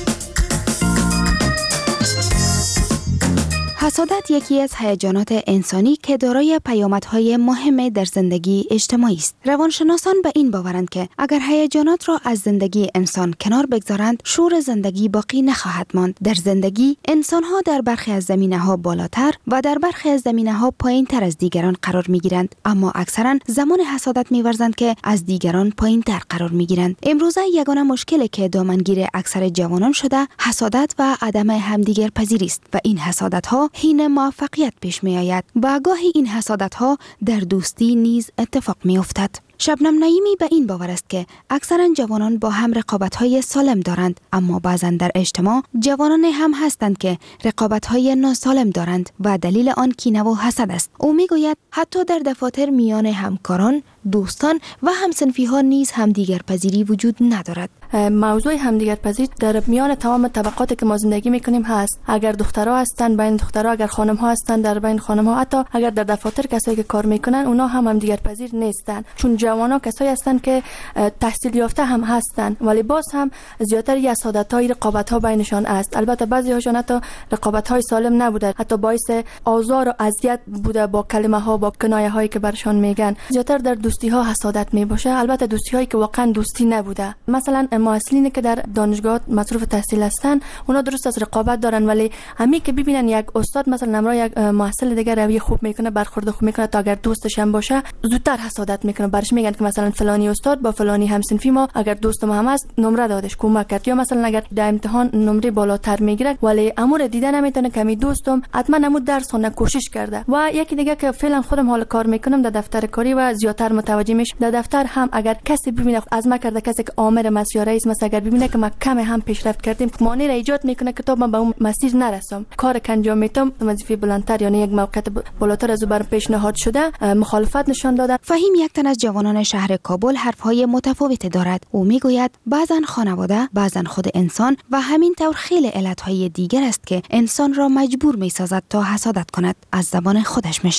حسادت یکی از هیجانات انسانی که دارای پیامدهای مهم در زندگی اجتماعی است. روانشناسان به این باورند که اگر هیجانات را از زندگی انسان کنار بگذارند، شور زندگی باقی نخواهد ماند. در زندگی انسان‌ها در برخی از زمینه‌ها بالاتر و در برخی از زمینه‌ها پایین‌تر از دیگران قرار می‌گیرند، اما اکثراً زمان حسادت می‌ورزند که از دیگران پایین‌تر قرار می‌گیرند. امروزه یگانه مشکلی که دامنگیر اکثر جوانان شده، حسادت و عدم همدیگر پذیری است و این حسادت‌ها حین موفقیت پیش می آید و گاهی این حسادت ها در دوستی نیز اتفاق می افتد. شبنم نعیمی به این باور است که اکثرا جوانان با هم رقابت های سالم دارند، اما بعضا در اجتماع جوانان هم هستند که رقابت های ناسالم دارند و دلیل آن کینه و حسد است. او می گوید حتی در دفاتر میان همکاران، دوستان و همسنفی ها نیز همدیگر پذیری وجود ندارد. موضوع همدیگر پذیری در میان تمام طبقاتی که ما زندگی میکنیم هست. اگر دخترها هستند بین دخترها، اگر خانم ها هستند در بین خانم ها، حتی اگر در دفاتر کسایی که کار میکنن اونا هم همدیگر پذیر نیستند، چون جوانا کسایی هستند که تحصیل یافته هم هستند ولی باز هم زیاتر حسادت های رقابت ها بینشان است. البته بعضی هاشون حتی رقابت های سالم نبوده، حتی باعث آزار و اذیت بوده با کلمه ها، با کنایه هایی که برشان میگن. زیاتر در دوستی ها حسادت می باشه، البته دوستی هایی که واقعا دوستی نبوده. مثلا محصلینی که در دانشگاه مصروف تحصیل هستند اونا درست از رقابت دارن، ولی همین که ببینن یک استاد مثلا نمرای یک محصل دیگه روی خوب میکنه، برخورد خوب میکنه، تا اگر دوستش هم باشه زودتر حسادت میکنه، برش میگن که مثلا فلانی استاد با فلانی همسنفی ما اگر دوست ما هم است نمره دادش، کمک کرد، یا مثلا اگر در امتحان نمره بالاتر میگیره ولی امور دیده نمیتونه که می دوستم حتما نمود درس خونه کوشش کرده. و یکی دیگه که فعلا خودم حال کار میکنم در دفتر کاری و زیاتر متوجه میشم در دفتر هم اگر کسی ببینه از ما کرده، کسی که آمر مسیر رئیس مثلا اگر ببینه که ما کم هم پیشرفت کردیم، مانع را ایجاد میکنه که تا من به اون مسیر نرسم، کار که انجام میدم وظیفه بلندتر یعنی یک موقعیت بالاتر از بر پیشنهاد شده مخالفت نشان دادن. فهیم یک تن از جوانان شهر کابل حرفهای متفاوتی دارد. او میگوید بعضن خانواده، بعضن خود انسان و همین طور خیلی علتهای دیگر است که انسان را مجبور میسازد تا حسادت کند. از زبان خودش میشنویم.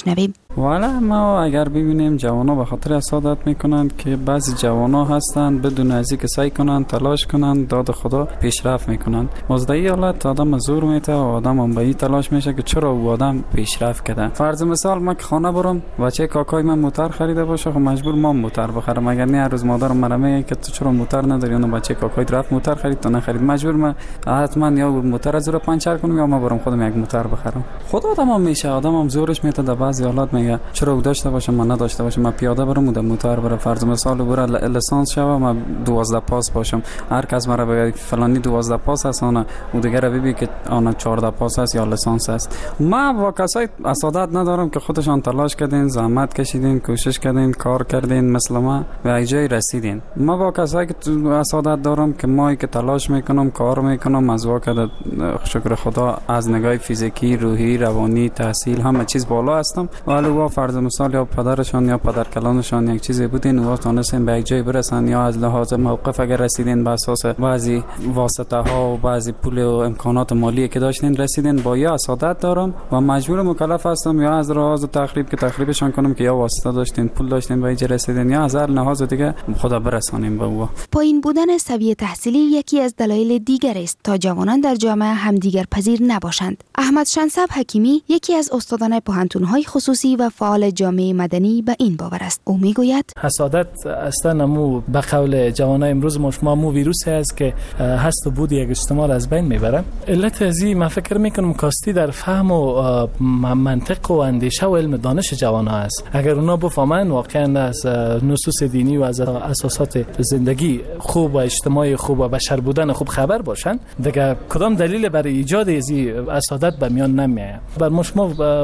والا ما اگر ببینیم جوانا به خاطر حسادت میکنند که بعضی جوانا هستند بدون از اینکه سعی کنند تلاش کنند داد خدا پیشرفت میکنند. مزدی حالت آدم زور میته و آدم هم به این تلاش میشه که چرا او آدم پیشرفت کرده. فرض مثال من که خانه برم بچه کاکای من موتر خریده باشه خب مجبور ما موتر بخرم. اگر نه هر روز مادرم مرا میگه که تو چرا موتر نداری، اون بچه کاکای رفت موتر خرید تو نخرید، مجبور من حتما یا موتر از رو پنچر کنم یا ما برم خودم یک موتر بخرم. خود آدم هم میشه آدم هم زورش میته در بعضی حالات میگه چرا او داشته باشه من نداشته باشم، من پیاده برم و موتر برم. فرض مثال برا لیسانس شوه من دوازده پاس باشم، هر کس مرا بگه فلانی دوازده پاس است اون او دیگه رو ببین که آن چهارده پاس است یا لیسانس است. ما با کسای حسادت ندارم که خودشان تلاش کردین، زحمت کشیدین، کوشش کردین، کار کردین، مثل ما به اینجای رسیدین. ما با کسایی که حسادت دارم که ما که تلاش میکنم کار میکنم از واقع شکر خدا از نگاه فیزیکی، روحی، روانی، تحصیل همه چیز بالا هستم. ولی وا فرض مثال یا پدرشان یا پدرکلانشان یک چیزی بودین و تونستین به جای برسن یا از لحاظ موقف اگر رسیدین به اساس بعضی واسطه ها و بعضی پول و امکانات مالی که داشتین رسیدین. با یا حسادت دارم و مجبور مکلف هستم یا از لحاظ تخریب که تخریبشان کنم که یا واسطه داشتین پول داشتین به اینجا رسیدین یا از هر لحاظ دیگه خدا برسانیم به او. پایین بودن سویه تحصیلی یکی از دلایل دیگر است تا جوانان در جامعه همدیگر پذیر نباشند. احمد شنسب حکیمی یکی از استادان پوهنتون‌های خصوصی و فعال جامعه مدنی به این باور است. او میگوید حسادت اصلا مو به قول جوانای امروز ما شما مو ویروسی است که هست و بود یک اجتماع از بین میبره. علت ازی من فکر میکنم کاستی در فهم و منطق و اندیشه و علم دانش جوانها است. اگر اونا بفهمن واقعا از نصوص دینی و از اساسات زندگی خوب و اجتماعی خوب و بشر بودن خوب خبر باشن دیگه کدام دلیل برای ایجاد ازی حسادت به میان نمیاد. بر مشما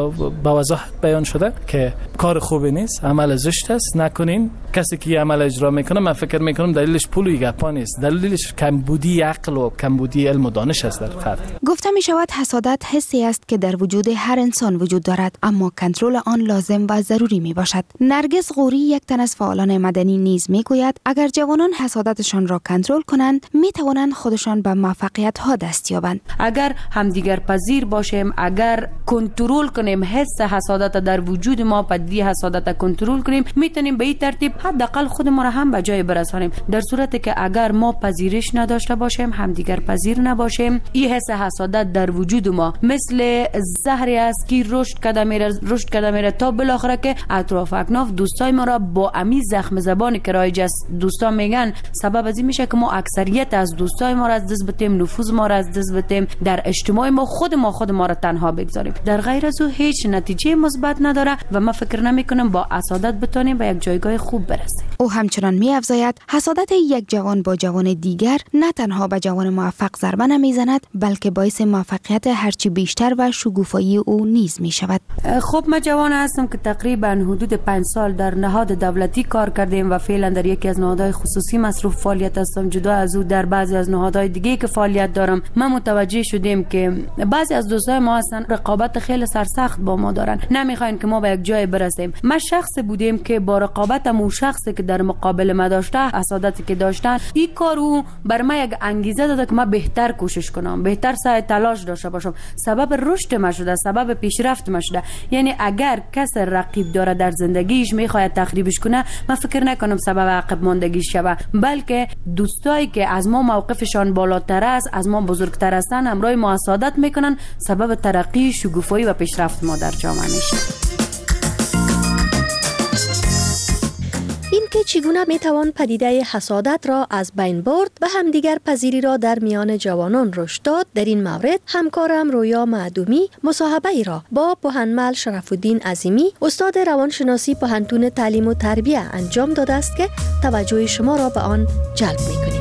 با وضاحت بیان شده که کار خوبی نیست، عمل زشت است، نکنین. کسی که عمل اجرا میکنه من فکر میکنم دلیلش پول و گپا نیست، دلیلش کمبودی عقل و کمبودی علم و دانش است در فرد. گفته می شود حسادت حسی است که در وجود هر انسان وجود دارد اما کنترل آن لازم و ضروری می باشد. نرگس غوری یک تن از فعالان مدنی نیز می گوید اگر جوانان حسادتشان را کنترل کنند می توانند خودشان به موفقیت ها دست یابند. اگر همدیگر پذیر باشیم، اگر کنترل کنیم حس حسادت در وجود ما، پدیده حسادت کنترل کنیم، میتونیم به این ترتیب حداقل خود ما را هم به جای برسانیم. در صورتی که اگر ما پذیرش نداشته باشیم، همدیگر پذیر نباشیم، این حس حسادت در وجود ما مثل زهری است که رشد کرده میره رشد کرده میره تا بالاخره که اطراف اکناف دوستای ما را با امی زخم زبانی که رایج است دوستا میگن سبب از این میشه که ما اکثریت از دوستای ما را از دست بدیم، نفوذ ما را از دست بدیم، در اجتماع ما خود ما خود ما را تنها بگذاریم. در غیر از او هیچ نتیجه مثبت نداره و ما فکر نمی کنم با حسادت بتونیم به یک جایگاه خوب برسیم. او همچنان می افزاید حسادت یک جوان با جوان دیگر نه تنها به جوان موفق ضربه نمیزند بلکه باعث موفقیت هرچی بیشتر و شگوفایی او نیز می شود. خب من جوان هستم که تقریبا حدود پنج سال در نهاد دولتی کار کردیم و فعلا در یکی از نهادهای خصوصی مصروف فعالیت هستم. جدا از او در بعضی از نهادهای دیگه که فعالیت دارم ما متوجه شدیم که بعضی از دوستای ما هستن رقابت خیلی سرسخت با ما دارن، نمیخواین که ما به یک جای برسیم. ما شخص بودیم که با رقابتم اون شخصی که در مقابل ما داشته حسادتی که داشتن این کارو بر ما یک انگیزه داده که ما بهتر کوشش کنم، بهتر سعی تلاش داشته باشم. سبب رشد ما شده، سبب پیشرفت ما شده. یعنی اگر کس رقیب داره در زندگیش میخواد تخریبش کنه من فکر نکنم سبب عقب ماندگی شوه، بلکه دوستایی که از ما موقفشان بالاتر است، از ما بزرگتر هستن، همراه ما حسادت میکنن، سبب ترقی، شگوفایی و پیشرفت ما در جامعه میشه. این که چگونه میتوان پدیده حسادت را از بین برد و همدیگر پذیری را در میان جوانان رشد داد، در این مورد همکارم رویا معدومی مصاحبه ای را با پوهنمل شرف الدین عظیمی استاد روانشناسی پوهنتون تعلیم و تربیه انجام داده است که توجه شما را به آن جلب میکنیم.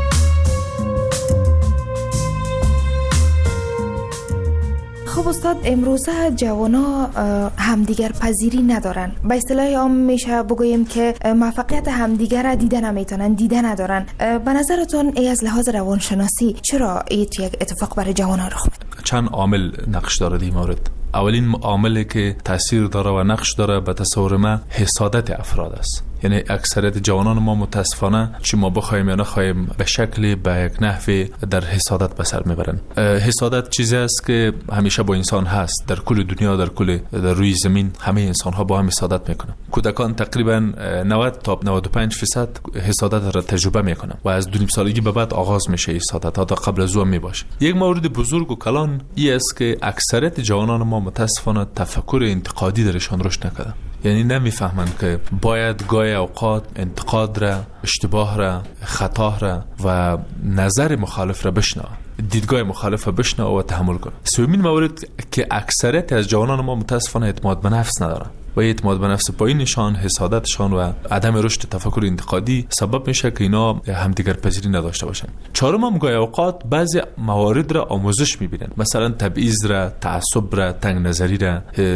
خب استاد، امروزه جوانا همدیگر پذیری ندارن. به اصطلاح عام میشه بگوییم که موفقیت همدیگر را دیده نمیتونن، دیده ندارن. به نظرتون ای از لحاظ روانشناسی چرا ای تو یک اتفاق برای جوانا رخ میده؟ چند عامل نقش داره این مورد. اولین عاملی که تاثیر داره و نقش داره به تصور من حسادت افراد است. یعنی اکثریت جوانان ما متاسفانه چی ما بخوایم یا نخوایم به شکلی به یک نحوی در حسادت به سر میبرن. حسادت چیزی است که همیشه با انسان هست، در کل دنیا، در کل در روی زمین همه انسان ها با هم حسادت میکنن. کودکان تقریبا نود تا نود و پنج درصد حسادت را تجربه میکنن و از دو نیم سالگی به بعد آغاز میشه حسادت، تا قبل از او می باشه. یک مورد بزرگ و کلان این است که اکثریت جوانان ما متاسفانه تفکر انتقادی درشان رشد نکرده. یعنی نمیفهمند که باید گاهی اوقات انتقاد را، اشتباه را، خطا را و نظر مخالف را بشنوه، دیدگاه مخالف را بشنوه و تحمل کنه. سومین مورد که اکثریت از جوانان ما متاسفانه اعتماد به نفس ندارن و اعتماد به نفس پایینشان، حسادتشان و عدم رشد تفکر انتقادی سبب میشه که اینا همدیگر پذیری نداشته باشن. چهارم هم گاهی اوقات بعضی موارد را آموزش میبینن، مثلا تبعیض را، تعصب را، تنگ نظری را،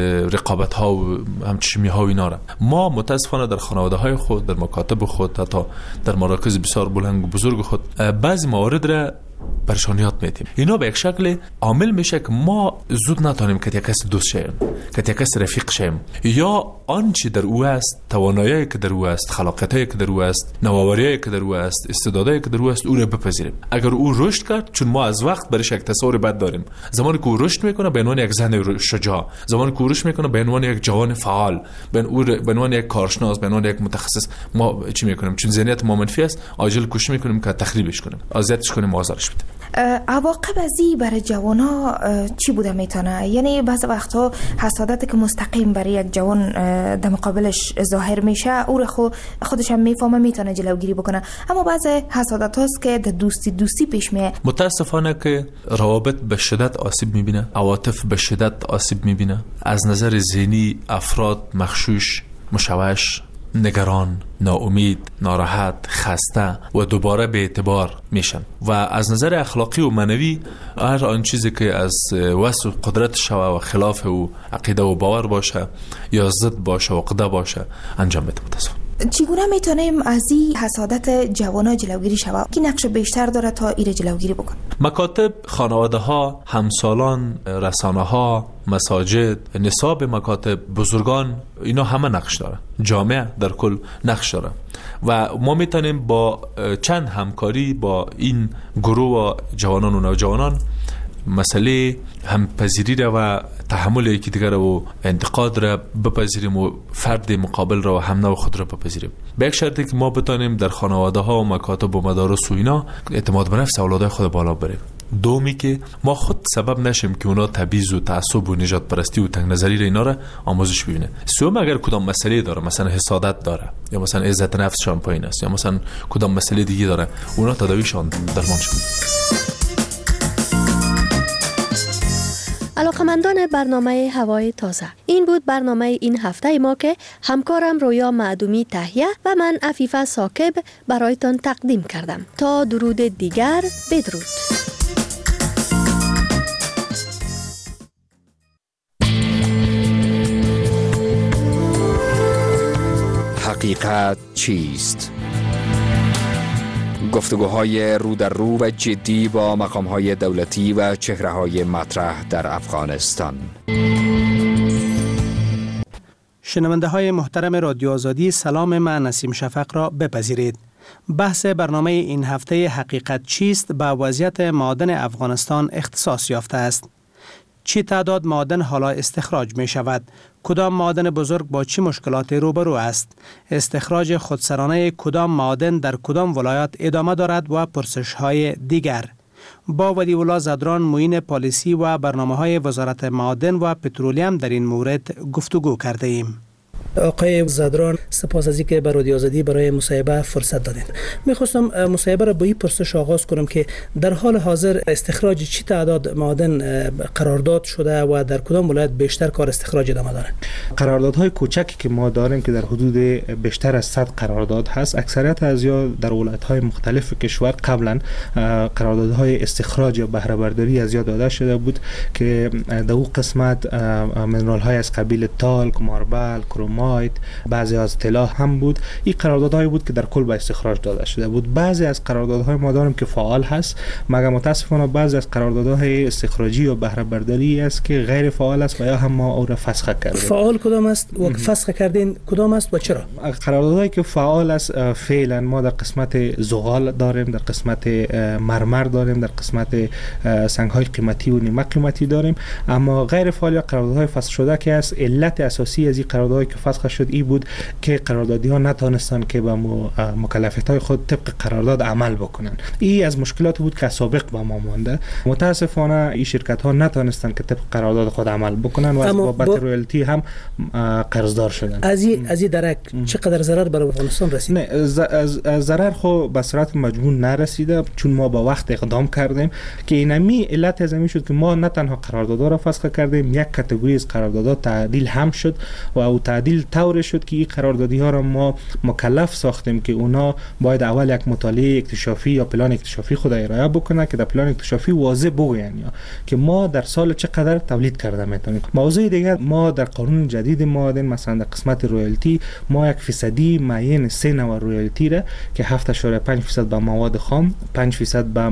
رقابت ها و همچنین ها و اینا را ما متاسفانه در خانواده های خود، در مکاتب خود، حتی در مراکز بسیار بلند و بزرگ خود بعضی موارد را برشان یاد میدیم. اینا به یک شکل عامل میشه که ما زود نتونیم که یک کس دوست شیم، که یک کس رفیق شیم، یا آنچه در او است، توانایی که در او است، خلاقیتی که در او است، نوآوری که در او است، استعدادی که در او است، او را بپذیریم. اگر او رشد کرد، چون ما از وقت برش یک تصور بد داریم، زمانی که او رشد میکنه به عنوان یک زن شجاع، زمانی که او رشد میکنه به عنوان یک جوان فعال، به عنوان یک کارشناس، به عنوان یک متخصص، ما چی میکنیم؟ چون ذهنیت ما منفی است، عاجل کوشش میکنیم که تخریبش کنیم، اذیتش کنیم، آزارش بدیم. عواقب ازی برای جوانا چی بوده میتونه؟ یعنی بعض وقتا حسادت که مستقیم برای یک جوان در مقابلش ظاهر میشه، او رو خود خودش هم میفهمه، میتونه جلوگیری بکنه، اما بعض حسادت هاست که در دوستی دوستی پیش میه. متاسفانه که روابط به شدت آسیب میبینه، عواطف به شدت آسیب میبینه، از نظر ذهنی افراد مغشوش، مشوش، نگران، ناامید، ناراحت، خسته و دوباره به اعتبار میشن و از نظر اخلاقی و معنوی هر آن چیزی که از وسع قدرت شوه و خلاف او عقیده و باور باشه یا ضد باشه و عقده باشه انجام بده. متاسفم. چگونه میتونیم از این حسادت جوانا جلوگیری شود؟ کی نقش بیشتر داره تا ایره جلوگیری بکن؟ مکاتب، خانواده ها، همسالان، رسانه ها، مساجد، نصاب مکاتب، بزرگان، اینا همه نقش داره. جامعه در کل نقش داره و ما میتونیم با چند همکاری با این گروه و جوانان و نوجوانان مسئله همپذیری را و تحمل یکی دیگر و انتقاد را بپذیریم و فرد مقابل را و هم نوع خود را بپذیریم. به یک شرطی که ما بتانیم در خانواده ها و مکاتب و مدارس و اینا اعتماد به نفس اولادای خود بالا بریم. دومی که ما خود سبب نشیم که اونا تبعیض و تعصب و نجات پرستی و تنگ نظری را اینا را آموزش ببینه. سوم اگر کدام مسئله داره، مثلا حسادت داره یا مثلا عزت نفسشان پایین است یا مثلا کدام مسئله دیگه داره، اونا تداویشان درمان شود. علاقمندان برنامه هوای تازه، این بود برنامه این هفته ما که همکارم رویا معدومی تهیه و من عفیفه ثاقب برایتان تقدیم کردم. تا درود دیگر، بدرود. حقیقت چیست؟ گفتگوهای رو در رو و جدی با مقام‌های دولتی و چهره‌های مطرح در افغانستان. شنونده های محترم رادیو آزادی، سلام، من نسیم شفق را بپذیرید. بحث برنامه این هفته حقیقت چیست به وضعیت معادن افغانستان اختصاص یافته است. چی تعداد معادن حالا استخراج می شود؟ کدام معادن بزرگ با چی مشکلاتی روبرو است؟ استخراج خودسرانه کدام معادن در کدام ولایات ادامه دارد و پرسش های دیگر. با ولی الله زدران، معین پالیسی و برنامه های وزارت معادن و پترولیم در این مورد گفتگو کرده ایم. آقای زدران، سپاس از اینکه به رادیو آزادی برای مصاحبه فرصت دادید. میخواستم مصاحبه را با این پرسش آغاز کنم که در حال حاضر استخراج چی تعداد معادن قرارداد شده و در کدام ولایت بیشتر کار استخراج ادامه داره؟ قراردادهای کوچکی که ما داریم که در حدود بیشتر از صد قرارداد هست، اکثریت از یا در ولایت‌های مختلف کشور قبلا قراردادهای استخراج یا بهره برداری از یاد داده شده بود که در اون قسمت منرال‌های از قبیل تالک، ماربل، کروم دینامایت، بعضی از طلا هم بود. این قراردادهایی بود که در کل به استخراج داده شده بود. بعضی از قراردادهای ما داریم که فعال هست، مگر متاسفانه بعضی از قراردادهای استخراجی و بهره برداری است که غیر فعال است و یا هم ما او را فسخ کردیم. فعال کدام است و فسخ کردین کدام است و چرا؟ قراردادهایی که فعال است فعلا ما در قسمت زغال داریم، در قسمت مرمر داریم، در قسمت سنگ‌های قیمتی و نیمه قیمتی داریم. اما غیر فعال یا قراردادهای فسخ شده که است، علت اساسی از این قراردادهایی که فسخ شد این بود که قراردادی‌ها نتونستند که به مکلفیت‌های خود طبق قرارداد عمل بکنن. این از مشکلات بود که سابق به ما مانده. متاسفانه این شرکت‌ها نتونستند که طبق قرارداد خود عمل بکنن و از بابت با... رویالتی هم قرضدار شدن. از این از این درک چقدر ضرر بر افغانستان رسید؟ نه از ضرر خو به صورت مجموع نرسیده، چون ما با وقت اقدام کردیم که اینمی علت از این شد که ما نه تنها قراردادها را فسخ کردیم، یک کاتگوری از قراردادها تعدیل هم شد و او تعدیل طور شد که این قراردادی ها را ما مکلف ساختیم که اونا باید اول یک مطالعه اکتشافی یا پلان اکتشافی خود ارائه بکنه که در پلان اکتشافی واضح بگوین یا که ما در سال چقدر تولید کرده میتونیم. موضوع دیگه، ما در قانون جدید معادن مثلا در قسمت رویالتی ما یک فیصدی معین سه نوع رویالتی را که هفت اشاره پنج درصد به مواد خام، پنج درصد به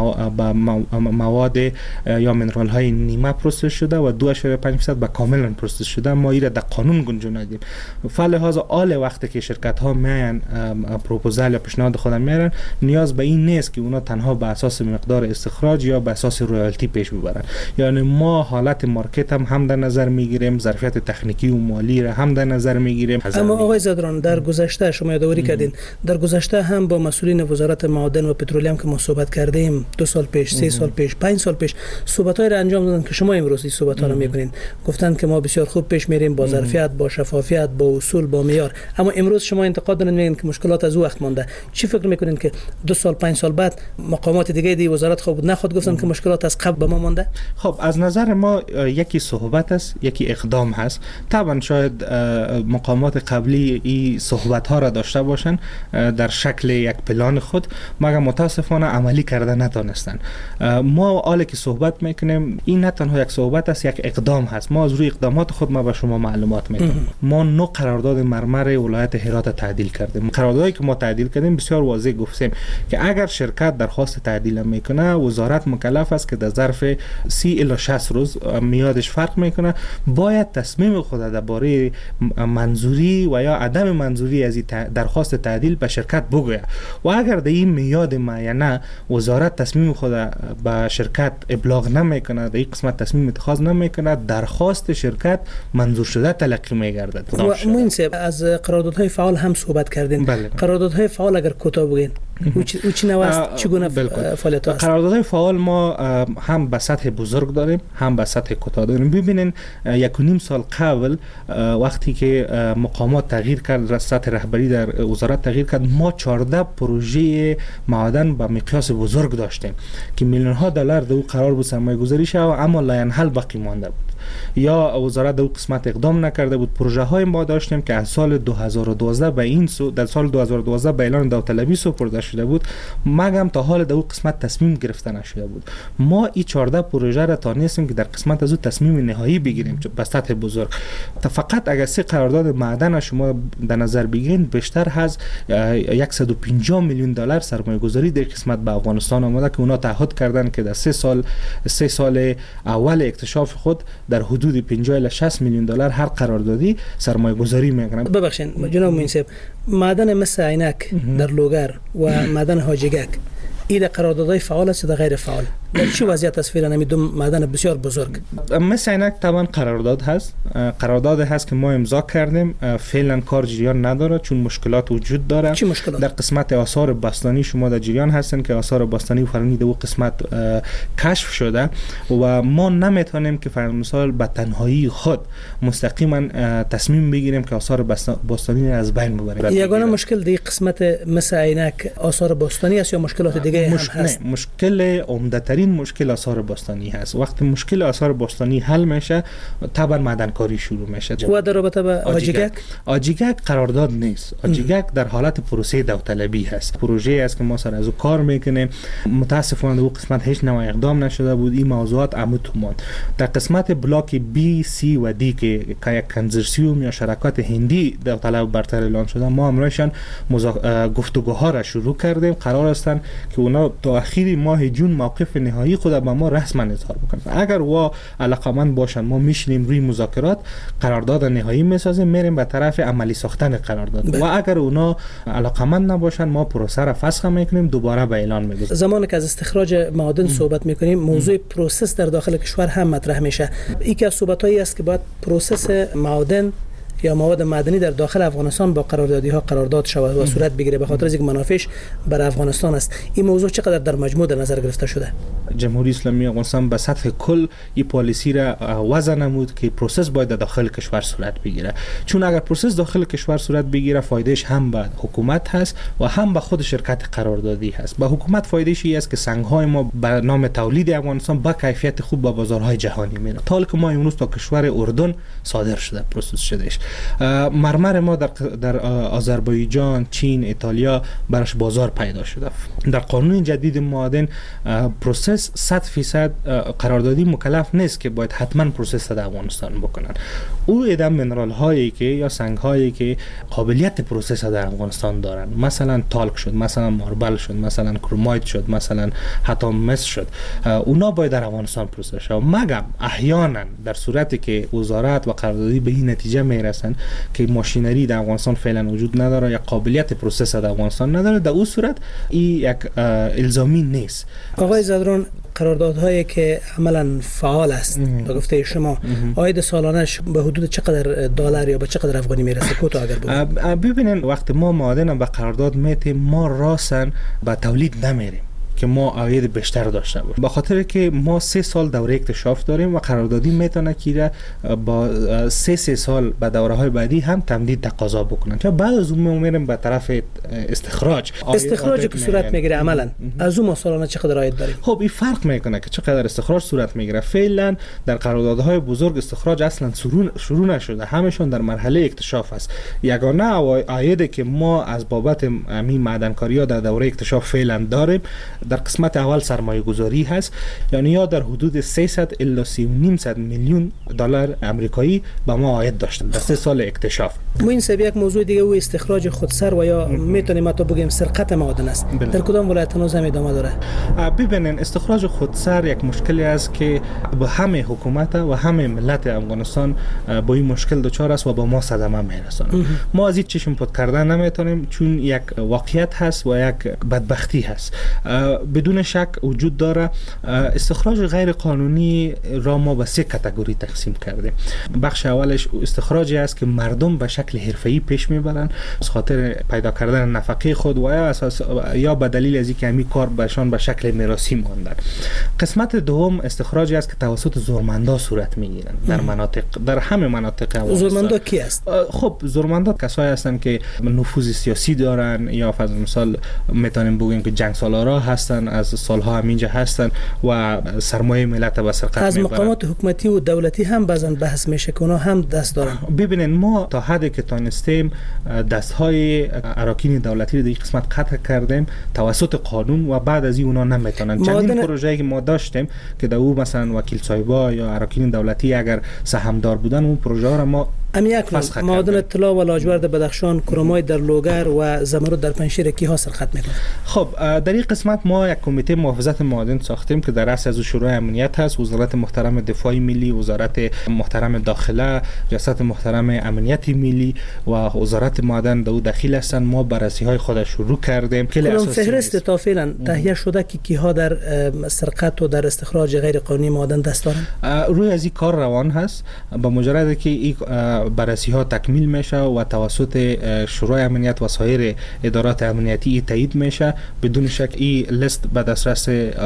مواد یا منرال های نیمه پروسس شده و دو اشاره پنج درصد به کاملا پروسس شده ما ایره در قانون گنجونیدیم. فلهذا آل وقتی که شرکت ها میان پروپوزال یا پیشنهاد خود میارن، نیاز به این نیست که اونا تنها به اساس مقدار استخراج یا به اساس رویالتی پیش ببرن. یعنی ما حالت مارکت هم هم در نظر میگیریم، ظرفیت تکنیکی و مالی را هم در نظر میگیریم. اما آقای زادران، در گذشته شما یادآوری کردین، در گذشته هم با مسئولین وزارت معادن و پترولیوم که ما صحبت کردیم دو سال پیش، سه سال پیش، پنج سال پیش، صحبت‌های را انجام دادن که شما امروز این صحبت‌ها را می‌کنین. گفتن که ما بسیار خوب پیش میریم با ظرفیت، با شفافیت، با اصول، با معیار. اما امروز شما انتقاد دارین میگن که مشکلات از او وقت مانده. چی فکر می‌کنین که دو سال پنج سال بعد مقامات دیگه دی وزارت خوب نخود گفتن که مشکلات از قبل به ما مانده؟ خب از نظر ما یکی صحبت است، یکی اقدام هست. طبعا شاید مقامات قبلی این صحبت‌ها را داشته باشن در شکل یک پلان خود، مگر متاسفانه عملی کرده نتونستن. ما حالا که صحبت میکنیم این نه تنها یک صحبت است، یک اقدام هست. ما از روی اقدامات خود ما به شما معلومات میدیم. ما نو قرارداد مرمر ولایت هرات تعدیل کردیم. قراردادی که ما تعدیل کردیم بسیار واضح گفتیم که اگر شرکت درخواست تعدیل میکنه، وزارت مکلف است که در ظرف سی الی شصت روز، میادش فرق میکنه، باید تصمیم خود درباره منظوری و یا عدم منظوری از درخواست تعدیل به شرکت بگوید. و اگر در این میاد معینه وزارت تصمیم خود به شرکت ابلاغ نمیکنه، در این قسمت تصمیم اتخاذ نمیکنه، درخواست شرکت منظور شده تلقی میگردد. و موین صاحب، از قراردادهای فعال هم صحبت کردین. بله. قراردادهای فعال اگر کوتاه بگین او چی نوع است، چگونه فعالیت است؟ قراردادهای فعال ما هم به سطح بزرگ داریم، هم به سطح کوتاه داریم. ببینین یک و نیم سال قبل وقتی که مقامات تغییر کرد، سطح رهبری در وزارت تغییر کرد، ما چهارده پروژه معادن با مقیاس بزرگ داشتیم که میلیون ها دلار در او قرار بود سرمایه گذاری شود، اما لاینحل باقی مانده بود یا وزارت در او قسمت اقدام نکرده بود. پروژه های ما داشتیم که از سال دو هزار و دوازده به این سو در سال دو هزار و دوازده به اعلان داوطلبی سپرده شده بود، مگم تا حال در او قسمت تصمیم گرفته نشده بود. ما این چهارده پروژه را تانستیم که در قسمت از او تصمیم نهایی بگیریم به سطح بزرگ. فقط اگر سه قرارداد معدن شما در نظر بگیرید، بیشتر از صد و پنجاه میلیون دلار سرمایه گذاری در قسمت به افغانستان آمده که اونا تعهد کردن که در سه سال سه سال اول اکتشاف خود در حدود پنجاه الی شصت میلیون دلار هر قراردادی سرمایه گذاری میکنن. ببخشید جناب منصب، معدن مثل عینک در لوگر و معدن حاجگک این قراردادهای فعال است یا غیر فعال؟ در چه وضعیت است فعلا همین دو معدن بسیار بزرگ؟ مثل عینک طبعا قرارداد هست، قرارداد هست که ما امضا کردیم، فعلا کار جریان نداره چون مشکلات وجود داره. چی مشکلات؟ در قسمت آثار باستانی شما در جریان هستن که آثار باستانی و فرهنگی در اون قسمت کشف شده و ما نمیتونیم که فرض مثال به تنهایی خود مستقیما تصمیم بگیریم که آثار باستانی را از بین ببریم. یگانه مشکل در قسمت مثل عینک آثار باستانی است یا مشکلات دیگه هم هست؟ مشکل عمده‌ترین بزرگترین مشکل آثار باستانی هست. وقتی مشکل آثار باستانی حل میشه طبعا معدنکاری شروع میشه. و در رابطه با آجیگک آجیگک قرارداد نیست. آجیگک در حالت پروسه داوطلبی هست. پروژه است که ما سر از او کار میکنیم. متاسفانه در قسمت هیچ نوع اقدام نشده بود. این موضوعات عمود ماند. در قسمت بلاک بی، سی و دی که یک کنزرسیوم یا شرکت هندی داوطلب برتر اعلان شده، ما امروزشان مزا... گفتگوها را شروع کردیم. قرار است که اونا تا اخیر ماه جون موقف نهایی خود به ما رسما اظهار بکنن. اگر وا علاقمند باشن ما میشینیم روی مذاکرات، قرارداد نهایی میسازیم، میریم به طرف عملی ساختن قرارداد. بله. و اگر اونا علاقمند نباشن ما پروسه را فسخ میکنیم، دوباره به اعلان میگذاریم. زمانی که از استخراج معادن صحبت میکنیم موضوع پروسس در داخل کشور هم مطرح میشه. یکی از صحبتایی است که باید پروسس معادن یا مواد معدنی در داخل افغانستان با قراردادی ها قرارداد شود و صورت بگیره، به خاطر از اینکه منافعش بر افغانستان است. این موضوع چقدر در مجموع در نظر گرفته شده؟ جمهوری اسلامی افغانستان به سطح کل این پالیسی را وضع نمود که پروسس باید در داخل کشور صورت بگیره، چون اگر پروسس داخل کشور صورت بگیره فایدهش هم به حکومت هست و هم به خود شرکت قراردادی هست. به حکومت فایدهش این است که سنگ‌های ما به نام تولید افغانستان با کیفیت خوب به بازارهای جهانی میره. تا حالا که ما امروز تا کشور اردن صادر شده پروسس شدهش. مرمر ما در در آذربایجان، چین، ایتالیا براش بازار پیدا شده. در قانون جدید معادن پروسس صد فیصد قراردادی مکلف نیست که باید حتما پروسس در افغانستان بکنن. او ادم منرال هایی که یا سنگ هایی که قابلیت پروسس در افغانستان دارن، مثلا تالک شد، مثلا ماربل شد، مثلا کرومایت شد، مثلا حتی مس شد، اونا باید در افغانستان پروسس شه. مگم احیانا در صورتی که وزارت و قراردادی به این نتیجه میرسن که ماشینری در افغانستان فعلا وجود نداره یا قابلیت پروسس در افغانستان نداره، در اون صورت این یک الزامی نیست. آقای زادران، قراردادهایی که عملا فعال است به گفته شما عاید سالانش به حدود چقدر دلار یا به چقدر افغانی میرسه؟ کوتاه اگر بگید. ببینین وقتی ما معادن به قرارداد میتیم ما راسن به تولید نمیریم که ما عاید بیشتر داشته باشیم، به خاطر که ما سه سال دوره اکتشاف داریم و قراردادی میتونه که با سه سه سال به دوره های بعدی هم تمدید تقاضا بکنن. چون بعد از اون ما میریم به طرف استخراج. استخراجی که صورت میگیره عملا از اون ما سالانه چقدر عاید داریم؟ خب این فرق میکنه که چقدر استخراج صورت میگیره. فعلا در قراردادهای بزرگ استخراج اصلا شروع نشده، همشون در مرحله اکتشاف است. یگانه عایدی که ما از بابت همین معدنکاری‌ها در دوره اکتشاف فعلا داریم در قسمت اول سرمایه گذاری هست، یعنی یا در حدود سیصد الی سی و نیم صد میلیون دلار آمریکایی به ما عاید داشتن در سه سال اکتشاف. ما این سبب یک موضوع دیگه و استخراج خودسر و یا میتونیم ما تو بگیم سرقت معادن است. بله. در کدام ولایت هنوز هم ادامه داره؟ ببینن استخراج خودسر یک مشکلی است که با همه حکومت و همه ملت افغانستان با این مشکل دچار است و با ما صدمه میرسونه. ما از این چشم پد کردن نمیتونیم، چون یک واقعیت هست و یک بدبختی هست. بدون شک وجود داره. استخراج غیر قانونی را ما به سه کاتگوری تقسیم کردیم. بخش اولش استخراجی است که مردم به شکل حرفه‌ای پیش میبرن از خاطر پیدا کردن نفقه خود و یا اساس یا به دلیل از اینکه همین کار بهشان به شکل میراثی ماندن. قسمت دوم استخراجی است که توسط زورمندا صورت میگیرن در مناطق در همه مناطق افغانستان. زورمندا کی است؟ خب زورمندا کسایی هستند که نفوذ سیاسی دارن یا فرض مثال میتونیم بگیم که جنگ سالارا هستن، از سالها همینجا هستن و سرمایه ملت به سرقت میبرن. از مقامات حکومتی و دولتی هم بعضن بحث میشه که اونا هم دست دارن. ببینن ما تا حدی که تانستیم دستهای اراکین دولتی رو در این قسمت قطع کردیم توسط قانون و بعد از این اونا نمیتونن. چندین پروژه‌ای که ما داشتیم که در او مثلا وکیل صاحبا یا اراکین دولتی اگر سهامدار بودن اون پروژه ها رو ما امیک معادن طلا و لاجورد بدخشان، کرومایت در لوگر و زمرد در پنجشیر کی ها سرقت میکنه؟ خب در این قسمت ما یک کمیته محافظت معادن ساختیم که در رأس از شورای امنیت هست، وزارت محترم دفاع ملی، وزارت محترم داخله، ریاست محترم امنیت ملی و وزارت معادن در داخل هستند. ما بررسی های خود شروع کردیم. کدام فهرست تا فعلا تهیه شده که کی ها در سرقت و در استخراج غیر قانونی معادن دست دارن؟ روی از این کار روان هست. با مجرد که این بررسی ها تکمیل میشه و توسط شورای امنیت و سایر ادارات امنیتی تایید میشه. بدون شک این لیست به دسترس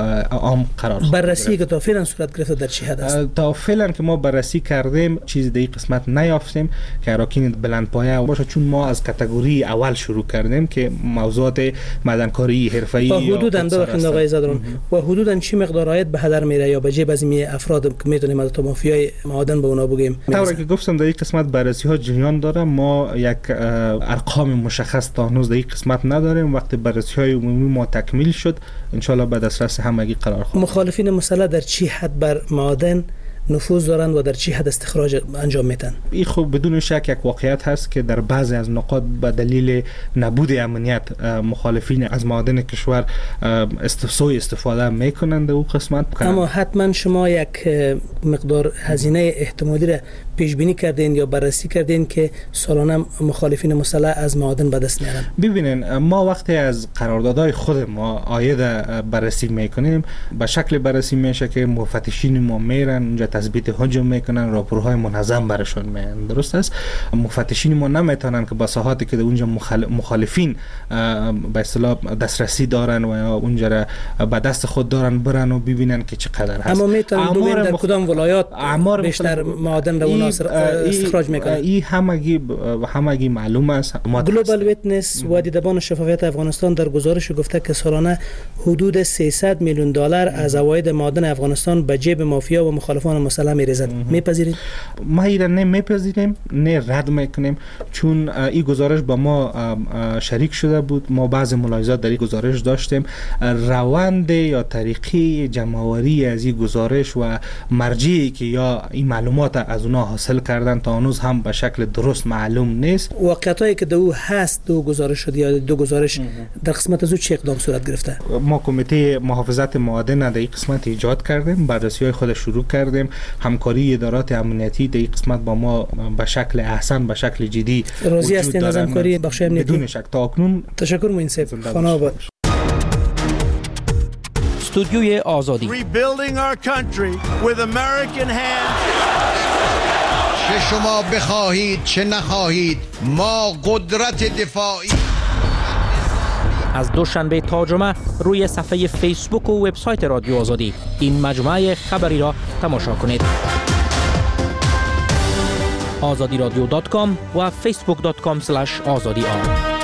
عام قرار خواهد. بررسی که تا فعلا صورت گرفته در چه حد است؟ تا فعلا که ما بررسی کردیم چیز در این قسمت نیافتیم که اراکین بلندپایه باشه، چون ما از کاتگوری اول شروع کردیم که موضوعات معدنکاری حرفه‌ای و حدوداً بخند آقای زدران و حدوداً چی مقدار عاید به هدر میره یا به جیب از این افراد که میتونیم از تو مافیای معادن به اونا بگیم؟ طوری که گفتم در این قسمت بررسی ها جریان داره، ما یک ارقام مشخص تا هنوز در این قسمت نداریم. وقتی بررسی های عمومی ما تکمیل شد ان شاء الله به دسترس همگی قرار خواهد. مخالفین مسلح در چی حد بر معادن نفوذ دارند و در چی حد استخراج انجام میتن؟ این خب بدون شک یک واقعیت هست که در بعضی از نقاط به دلیل نبود امنیت مخالفین از معادن کشور استفسوی استفاده میکنند او قسمت. اما حتما شما یک مقدار هزینه احتمالی را پیش بینی کردین یا بررسی کردین که سالانه مخالفین مسلح از معادن به دست میارن؟ ببینین ما وقتی از قراردادهای خود ما عاید بررسی میکنیم به شکل بررسی میشه که مفتشین ما میرن اونجا تثبیت حجم میکنن، راپورهای منظم برشون میان. درست است؟ مفتشین ما نمیتونن که با ساحاتی که اونجا مخالفین به اصطلاح دسترسی دارن و اونجا را به دست خود دارن برن و ببینن که چقدر هست. اما میتونن ببینن در مخ... کدام ولایات بیشتر معادن رو اون استخراج میکنن. این همگی همگی معلوم است. گلوبال ویتنس و دیدبان شفافیت افغانستان در گزارش گفته که سالانه حدود سیصد میلیون دلار از عواید معادن افغانستان به جیب مافیا و مخالفان مسلح میریزد. میپذیرید؟ ما ایران نه میپذیریم نه رد میکنیم، چون این گزارش با ما شریک شده بود. ما بعض ملاحظات در این گزارش داشتیم. روند یا طریقی جمع‌آوری از این گزارش و مرجعی که یا این معلومات از اونها حاصل کردن تا هنوز هم به شکل درست معلوم نیست. واقعیتایی که دو هست دو گزارش شد یا دو گزارش در قسمت از او چه اقدام صورت گرفته؟ ما کمیته محافظت معادن در این قسمت ایجاد کردیم، بررسی‌های خود شروع کردیم. همکاری ادارات امنیتی در این قسمت با ما به شکل احسن به شکل جدی راضی هستین از همکاری بخش امنیتی؟ بدون شک تا اکنون. تشکر مهندس خانه آباد. استودیوی آزادی. Rebuilding our country with American hands. چه شما بخواهید چه نخواهید ما قدرت دفاعی. از دوشنبه تا جمعه روی صفحه فیسبوک و وبسایت رادیو آزادی این مجموعه خبری را تماشا کنید. آزادی رادیو دات کام و فیسبوک دات کام اسلش آزادی آر.